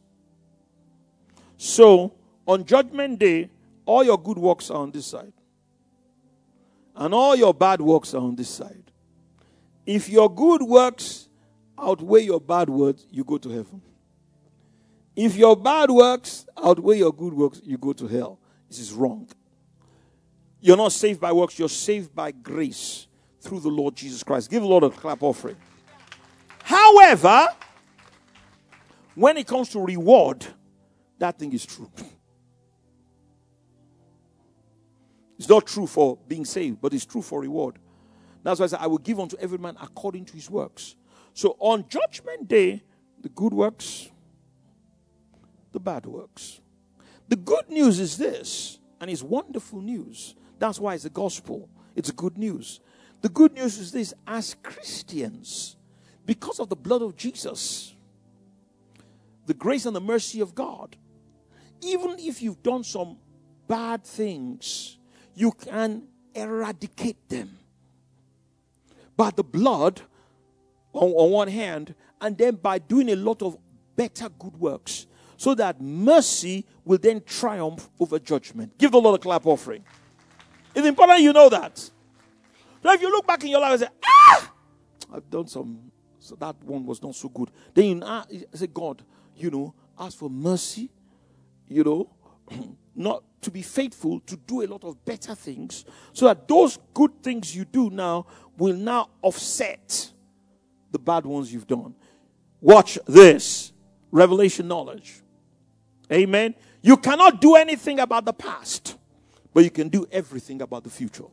So, on Judgment Day, all your good works are on this side. And all your bad works are on this side. If your good works outweigh your bad works, you go to heaven. If your bad works outweigh your good works, you go to hell. This is wrong. You're not saved by works, you're saved by grace through the Lord Jesus Christ. Give the Lord a clap offering. However, when it comes to reward, that thing is true. It's not true for being saved, but it's true for reward. That's why I said, I will give unto every man according to his works. So on Judgment Day, the good works, the bad works. The good news is this, and it's wonderful news. That's why it's the gospel. It's good news. The good news is this, as Christians, because of the blood of Jesus, the grace and the mercy of God, even if you've done some bad things, you can eradicate them by the blood on one hand, and then by doing a lot of better good works, so that mercy will then triumph over judgment. Give the Lord a clap offering. It's important you know that. So if you look back in your life and say, I've done some, so that one was not so good. Then you say, God, ask for mercy, not to be faithful, to do a lot of better things, so that those good things you do now will now offset the bad ones you've done. Watch this. Revelation knowledge. Amen. You cannot do anything about the past, but you can do everything about the future.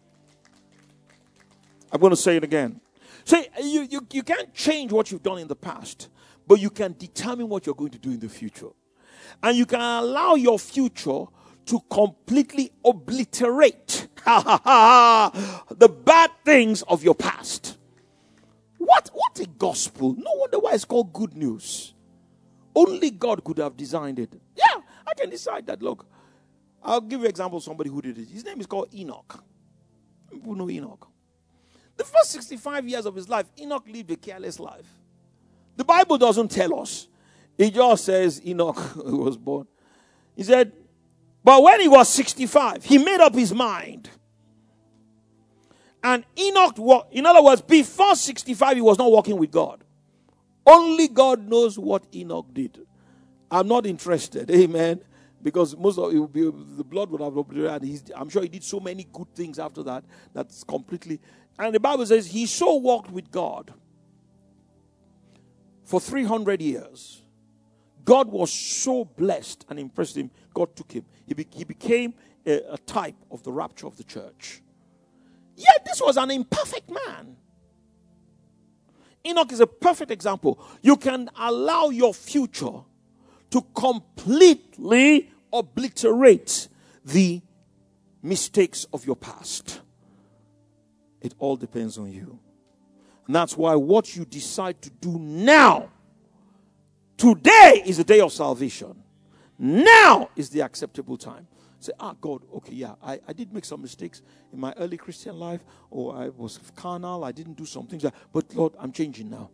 I'm going to say it again. Say, you can't change what you've done in the past, but you can determine what you're going to do in the future. And you can allow your future to completely obliterate the bad things of your past. What a gospel. No wonder why it's called good news. Only God could have designed it. Yeah, I can decide that. Look, I'll give you an example of somebody who did it. His name is called Enoch. People know Enoch. The first 65 years of his life, Enoch lived a careless life. The Bible doesn't tell us. It just says Enoch was born. He said, but when he was 65, he made up his mind. And Enoch, in other words, before 65, he was not walking with God. Only God knows what Enoch did. I'm not interested. Amen. Because most of it will be, the blood would have obliterated. I'm sure he did so many good things after that. That's completely. And the Bible says he so walked with God for 300 years. God was so blessed and impressed him. God took him. He became a type of the rapture of the church. Yet this was an imperfect man. Enoch is a perfect example. You can allow your future to completely obliterate the mistakes of your past. It all depends on you. And that's why what you decide to do now, today is the day of salvation. Now is the acceptable time. Say, God, okay, yeah, I did make some mistakes in my early Christian life, or I was carnal, I didn't do some things, but Lord, I'm changing now.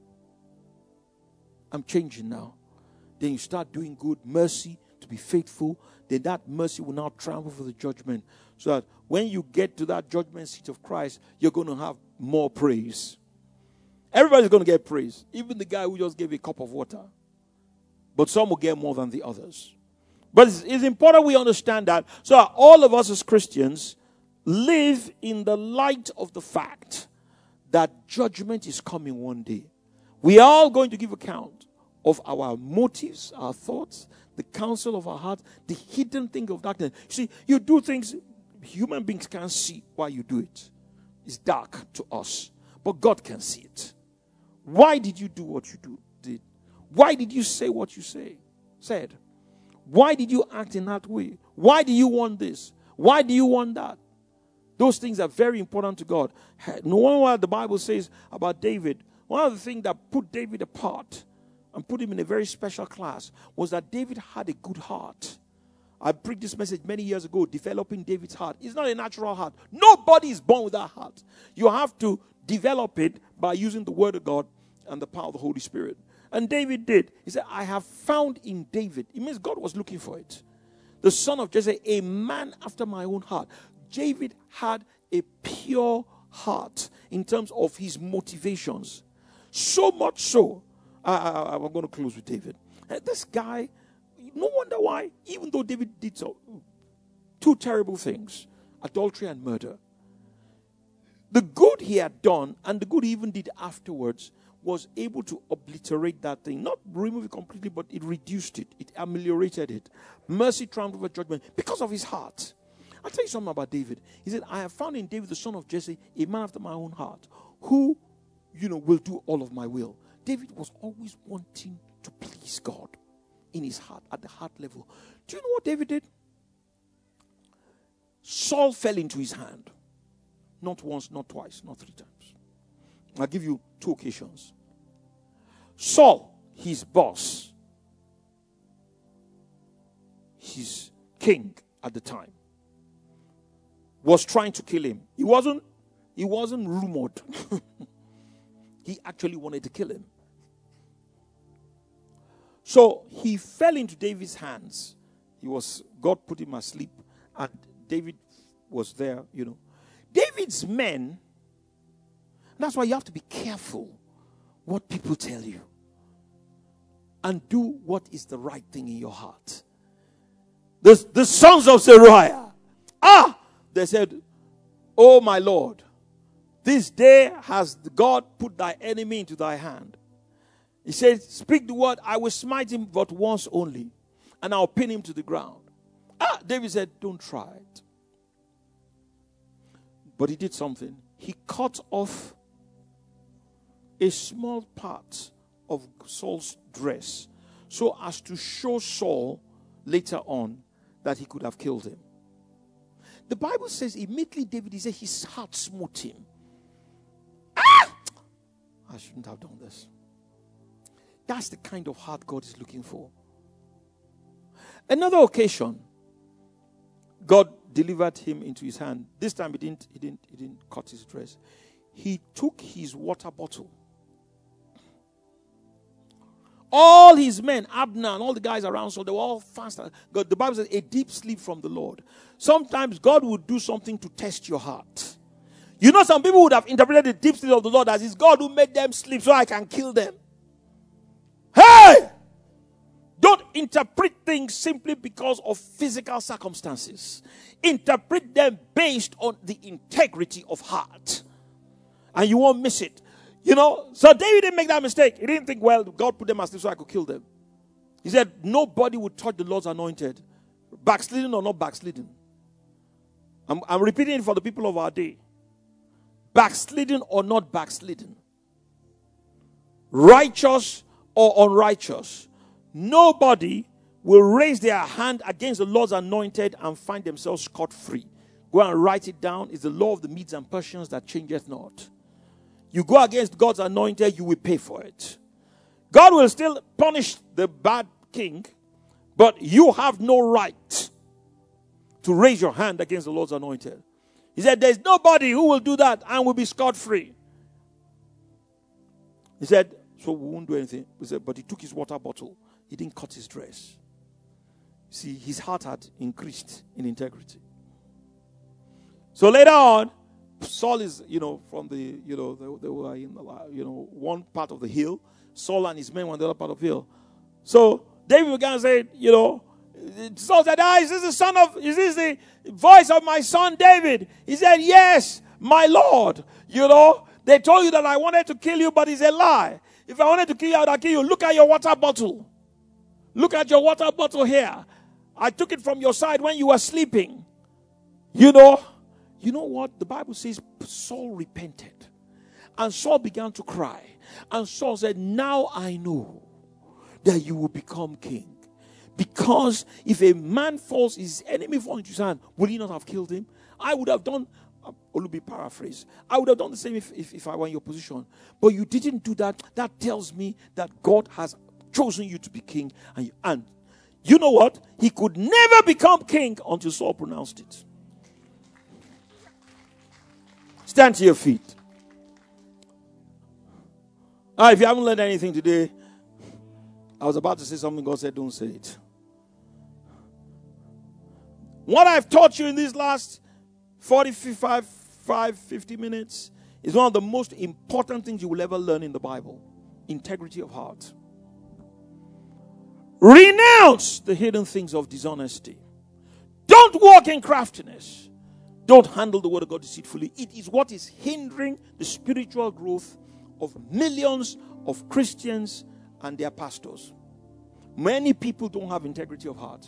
I'm changing now. Then you start doing good, mercy, to be faithful. Then that mercy will now triumph over the judgment. So that when you get to that judgment seat of Christ, you're going to have more praise. Everybody's going to get praise. Even the guy who just gave a cup of water. But some will get more than the others. But it's important we understand that. So all of us as Christians live in the light of the fact that judgment is coming one day. We are all going to give account of our motives, our thoughts, the counsel of our heart, the hidden thing of darkness. See, you do things human beings can't see why you do it. It's dark to us, but God can see it. Why did you do what you did? Why did you say what you said? Why did you act in that way? Why do you want this? Why do you want that? Those things are very important to God. No wonder what the Bible says about David. One of the things that put David apart and put him in a very special class was that David had a good heart. I preached this message many years ago, developing David's heart. It's not a natural heart. Nobody is born with that heart. You have to develop it by using the word of God and the power of the Holy Spirit. And David did. He said, I have found in David. It means God was looking for it. The son of Jesse, a man after my own heart. David had a pure heart in terms of his motivations. So much so, I'm going to close with David. This guy, no wonder why, even though David did two terrible things, adultery and murder, the good he had done and the good he even did afterwards was able to obliterate that thing. Not remove it completely, but it reduced it. It ameliorated it. Mercy triumphed over judgment because of his heart. I'll tell you something about David. He said, I have found in David, the son of Jesse, a man after my own heart, who, will do all of my will. David was always wanting to please God in his heart, at the heart level. Do you know what David did? Saul fell into his hand. Not once, not twice, not three times. I'll give you two occasions. Saul, his boss, his king at the time, was trying to kill him. He wasn't rumored. He actually wanted to kill him. So he fell into David's hands. God put him asleep, and David was there, David's men. That's why you have to be careful what people tell you. And do what is the right thing in your heart. The sons of Zeruiah. They said, oh my Lord, this day has God put thy enemy into thy hand. He said, speak the word, I will smite him but once only, and I'll pin him to the ground. David said, don't try it. But he did something. He cut off a small part of Saul's dress so as to show Saul later on that he could have killed him. the Bible says immediately David, he said his heart smote him. I shouldn't have done this. That's the kind of heart God is looking for. Another occasion, God delivered him into his hand. This time he didn't cut his dress. He took his water bottle. All his men, Abner and all the guys around, so they were all fast. God, the Bible says a deep sleep from the Lord. Sometimes God will do something to test your heart. You know, some people would have interpreted the deep sleep of the Lord as it's God who made them sleep so I can kill them. Hey! Don't interpret things simply because of physical circumstances. Interpret them based on the integrity of heart. And you won't miss it. You know, so David didn't make that mistake. He didn't think, well, God put them asleep so I could kill them. He said, nobody would touch the Lord's anointed. Backsliding or not backsliding. I'm repeating it for the people of our day. Backsliding or not backsliding. Righteous or unrighteous. Nobody will raise their hand against the Lord's anointed and find themselves scot-free. Go and write it down. It's the law of the Medes and Persians that changeth not. You go against God's anointed, you will pay for it. God will still punish the bad king, but you have no right to raise your hand against the Lord's anointed. He said, there's nobody who will do that and will be scot-free. He said, so we won't do anything. He said, but he took his water bottle. He didn't cut his dress. See, his heart had increased in integrity. So later on, Saul is, from the, they were in, one part of the hill. Saul and his men were on the other part of the hill. So David began to say, Saul said, is this the voice of my son David? He said, yes, my Lord. They told you that I wanted to kill you, but it's a lie. If I wanted to kill you, I would kill you. Look at your water bottle. Look at your water bottle here. I took it from your side when you were sleeping. You know what? The Bible says Saul repented. And Saul began to cry. And Saul said, now I know that you will become king. Because if a man falls, his enemy falls into his hand, will he not have killed him? I would have done, Olubi paraphrase, I would have done the same if I were in your position. But you didn't do that. That tells me that God has chosen you to be king. And you know what? He could never become king until Saul pronounced it. Stand to your feet. If you haven't learned anything today, I was about to say something, God said, don't say it. What I've taught you in these last 50 minutes is one of the most important things you will ever learn in the Bible. Integrity of heart. Renounce the hidden things of dishonesty. Don't walk in craftiness. Don't handle the word of God deceitfully. It is what is hindering the spiritual growth of millions of Christians and their pastors. Many people don't have integrity of heart.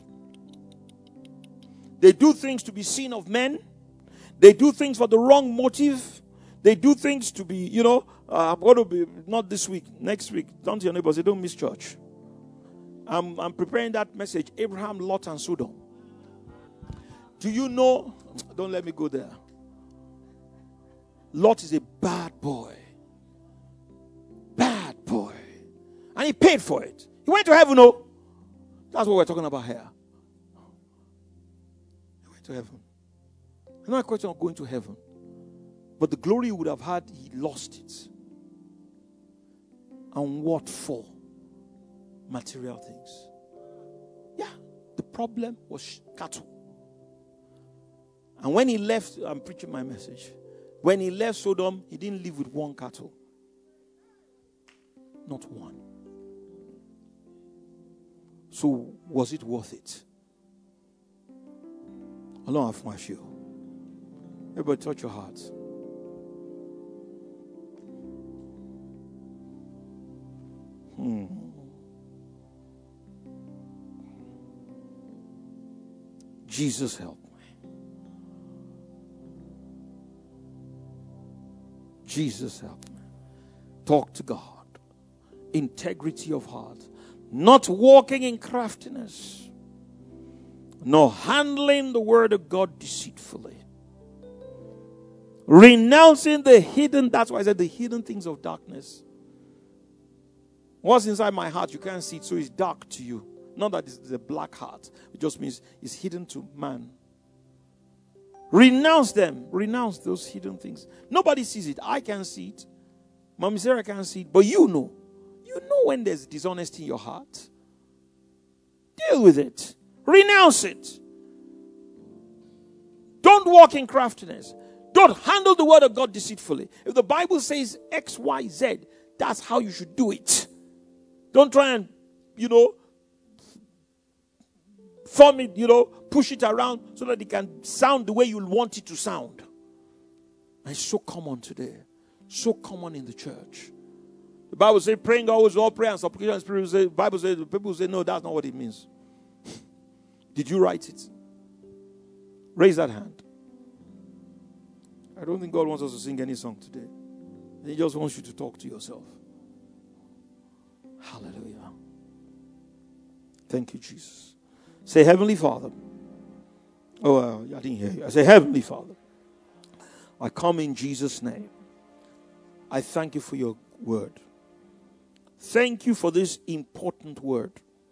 They do things to be seen of men. They do things for the wrong motive. They do things to be, I'm going to be, not this week, next week. Turn to your neighbors, say, don't miss church. I'm preparing that message, Abraham, Lot, and Sodom. Do you know, don't let me go there. Lot is a bad boy. Bad boy. And he paid for it. He went to heaven, no? That's what we're talking about here. He went to heaven. It's not a question of going to heaven. But the glory he would have had, he lost it. And what for? Material things. Yeah. The problem was cattle. And when he left, I'm preaching my message. When he left Sodom, he didn't live with one cattle. Not one. So, was it worth it? Allah have my shield. Everybody touch your hearts. Jesus help me. Jesus help me. Talk to God. Integrity of heart. Not walking in craftiness. nor handling the word of God deceitfully. Renouncing the hidden, that's why I said the hidden things of darkness. What's inside my heart, you can't see it, so it's dark to you. Not that it's a black heart. It just means it's hidden to man. Renounce them. Renounce those hidden things. Nobody sees it. I can't see it. Mommy Sarah can't see it. But you know. You know when there's dishonesty in your heart. Deal with it. Renounce it. Don't walk in craftiness. Don't handle the word of God deceitfully. If the Bible says X, Y, Z, that's how you should do it. Don't try and, form it, push it around so that it can sound the way you want it to sound. And it's so common today. So common in the church. The Bible says praying always, all prayer and supplication. The Bible says, people say, no, that's not what it means. Did you write it? Raise that hand. I don't think God wants us to sing any song today. He just wants you to talk to yourself. Hallelujah. Thank you, Jesus. Say, Heavenly Father. Oh, I didn't hear you. I say, Heavenly Father, I come in Jesus' name. I thank you for your word. Thank you for this important word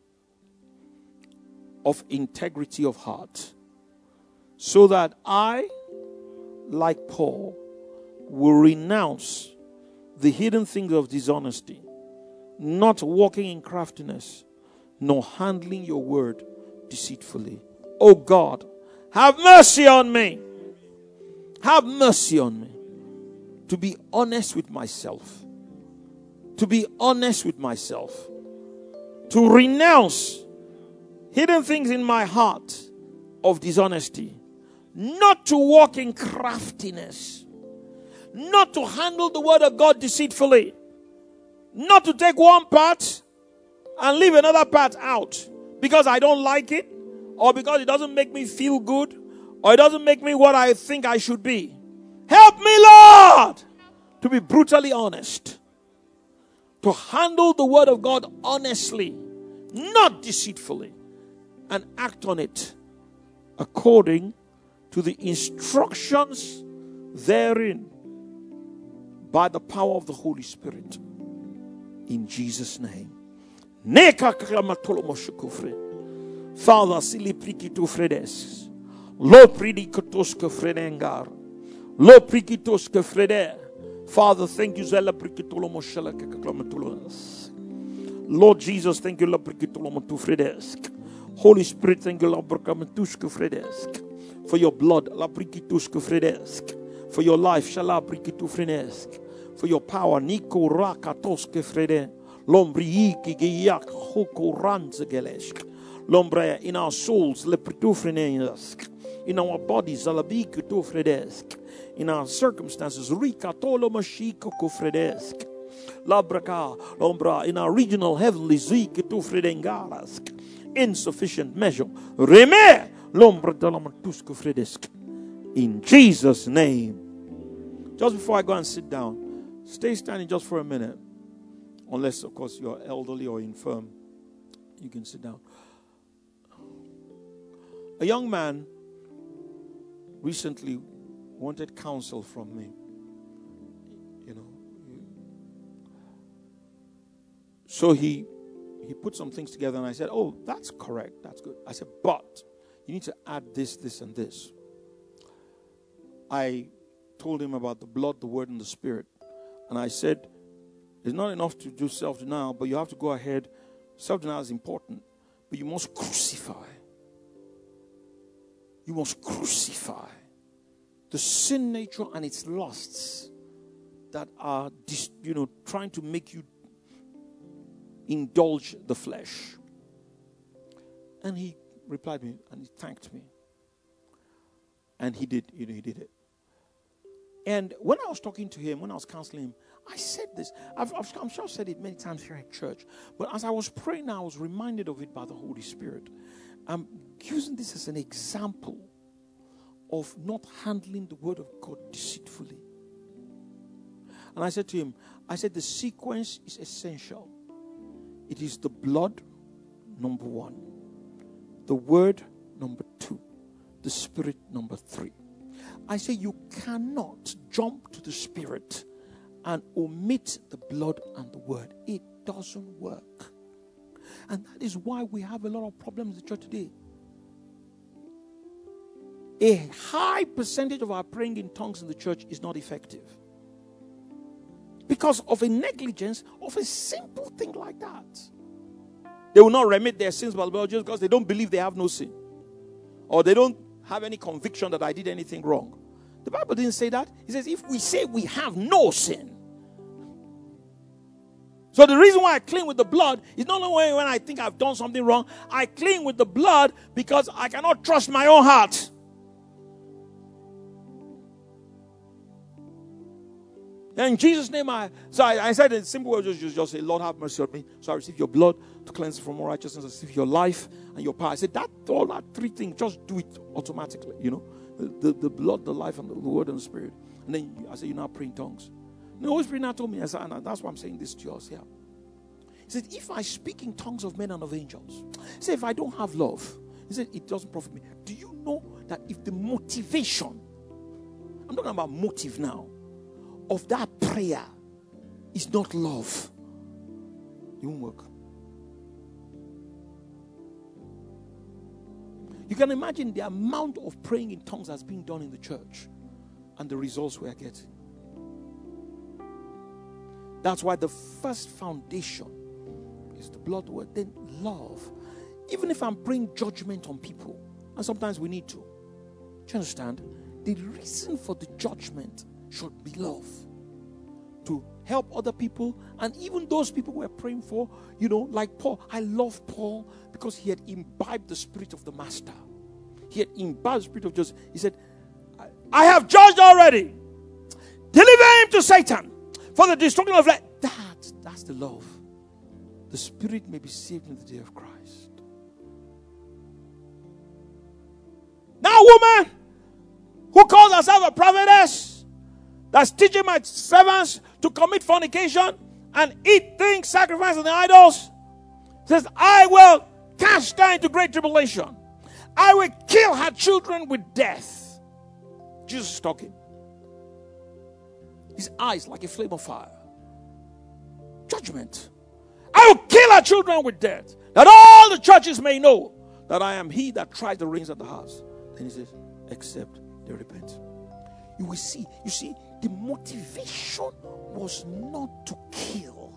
of integrity of heart, so that I, like Paul, will renounce the hidden things of dishonesty, not walking in craftiness, nor handling your word deceitfully. Oh God, have mercy on me. Have mercy on me. To be honest with myself. To be honest with myself. To renounce hidden things in my heart of dishonesty. Not to walk in craftiness. Not to handle the word of God deceitfully. Not to take one part and leave another part out because I don't like it, or because it doesn't make me feel good, or it doesn't make me what I think I should be. Help me, Lord, to be brutally honest. To handle the word of God honestly, not deceitfully, and act on it according to the instructions therein by the power of the Holy Spirit. In Jesus' name. Father, sili prikito fredes. Lo pridikotoske fredengar. Lo prikitoske frede. Father, thank you. Lord Jesus, thank you. Holy Spirit, thank you. For your blood. For your life. For your power. Niko rakatoske frede. Lombriiki giyak hoko ranzegelesk. Lombrea in our souls. In our bodies. In our circumstances, Ricatolo Mashiko Kufredesk, Labraka, Lombra, in our regional heavenly Zikito Fredengaras, insufficient measure, Reme, Lombra Dalamatusco Fredesk. In Jesus' name. Just before I go and sit down, stay standing just for a minute. Unless, of course, you're elderly or infirm, you can sit down. A young man recently wanted counsel from me. So he put some things together, and I said, oh, that's correct, that's good. I said, but you need to add this, this, and this. I told him about the blood, the word, and the spirit. And I said, it's not enough to do self-denial, but you have to go ahead. Self-denial is important, but you must crucify. You must crucify the sin nature and its lusts that are, trying to make you indulge the flesh. And he replied me and he thanked me. And he did it. And when I was talking to him, when I was counseling him, I said this. I'm sure I've said it many times here at church. But as I was praying, I was reminded of it by the Holy Spirit. I'm using this as an example of not handling the word of God deceitfully. And I said to him, the sequence is essential. It is the blood, number one. The word, number 2. The Spirit, number 3. I say you cannot jump to the Spirit and omit the blood and the word. It doesn't work. And that is why we have a lot of problems in the church today. A high percentage of our praying in tongues in the church is not effective. Because of a negligence of a simple thing like that. They will not remit their sins by the blood just because they don't believe they have no sin. Or they don't have any conviction that I did anything wrong. The Bible didn't say that. It says if we say we have no sin. So the reason why I clean with the blood is not only when I think I've done something wrong. I clean with the blood because I cannot trust my own heart. And in Jesus' name, I said in simple words, just say, Lord, have mercy on me. So I receive your blood to cleanse from all righteousness. I receive your life and your power. I said, all that 3 things, just do it automatically, The blood, the life, and the word and the Spirit. And then I said, you now pray in tongues. And the Holy Spirit now told me, and that's why I'm saying this to yours here. He said, if I speak in tongues of men and of angels, he said, if I don't have love, he said, it doesn't profit me. Do you know that if the motivation, I'm talking about motive now, of that prayer is not love, it won't work. You can imagine the amount of praying in tongues that's being done in the church and the results we are getting. That's why the first foundation is the blood word, then love. Even if I'm praying judgment on people, and sometimes we need to. Do you understand? The reason for the judgment should be love. To help other people, and even those people we're praying for, like Paul. I love Paul because he had imbibed the spirit of the master. He had imbibed the spirit of justice. He said, I have judged already. Deliver him to Satan for the destruction of life. That's the love. The spirit may be saved in the day of Christ. Now, woman who calls herself a prophetess, that's teaching my servants to commit fornication and eat things sacrificed to the idols, says, I will cast her into great tribulation. I will kill her children with death. Jesus is talking. His eyes like a flame of fire. Judgment. I will kill her children with death, that all the churches may know that I am he that tries the reins of the house. Then he says, except they repent. You will see. You see, the motivation was not to kill.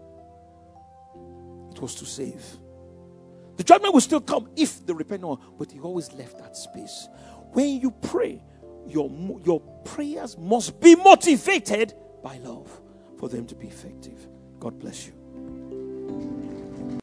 It was to save. The judgment will still come if they repent, but he always left that space. When you pray, your prayers must be motivated by love for them to be effective. God bless you.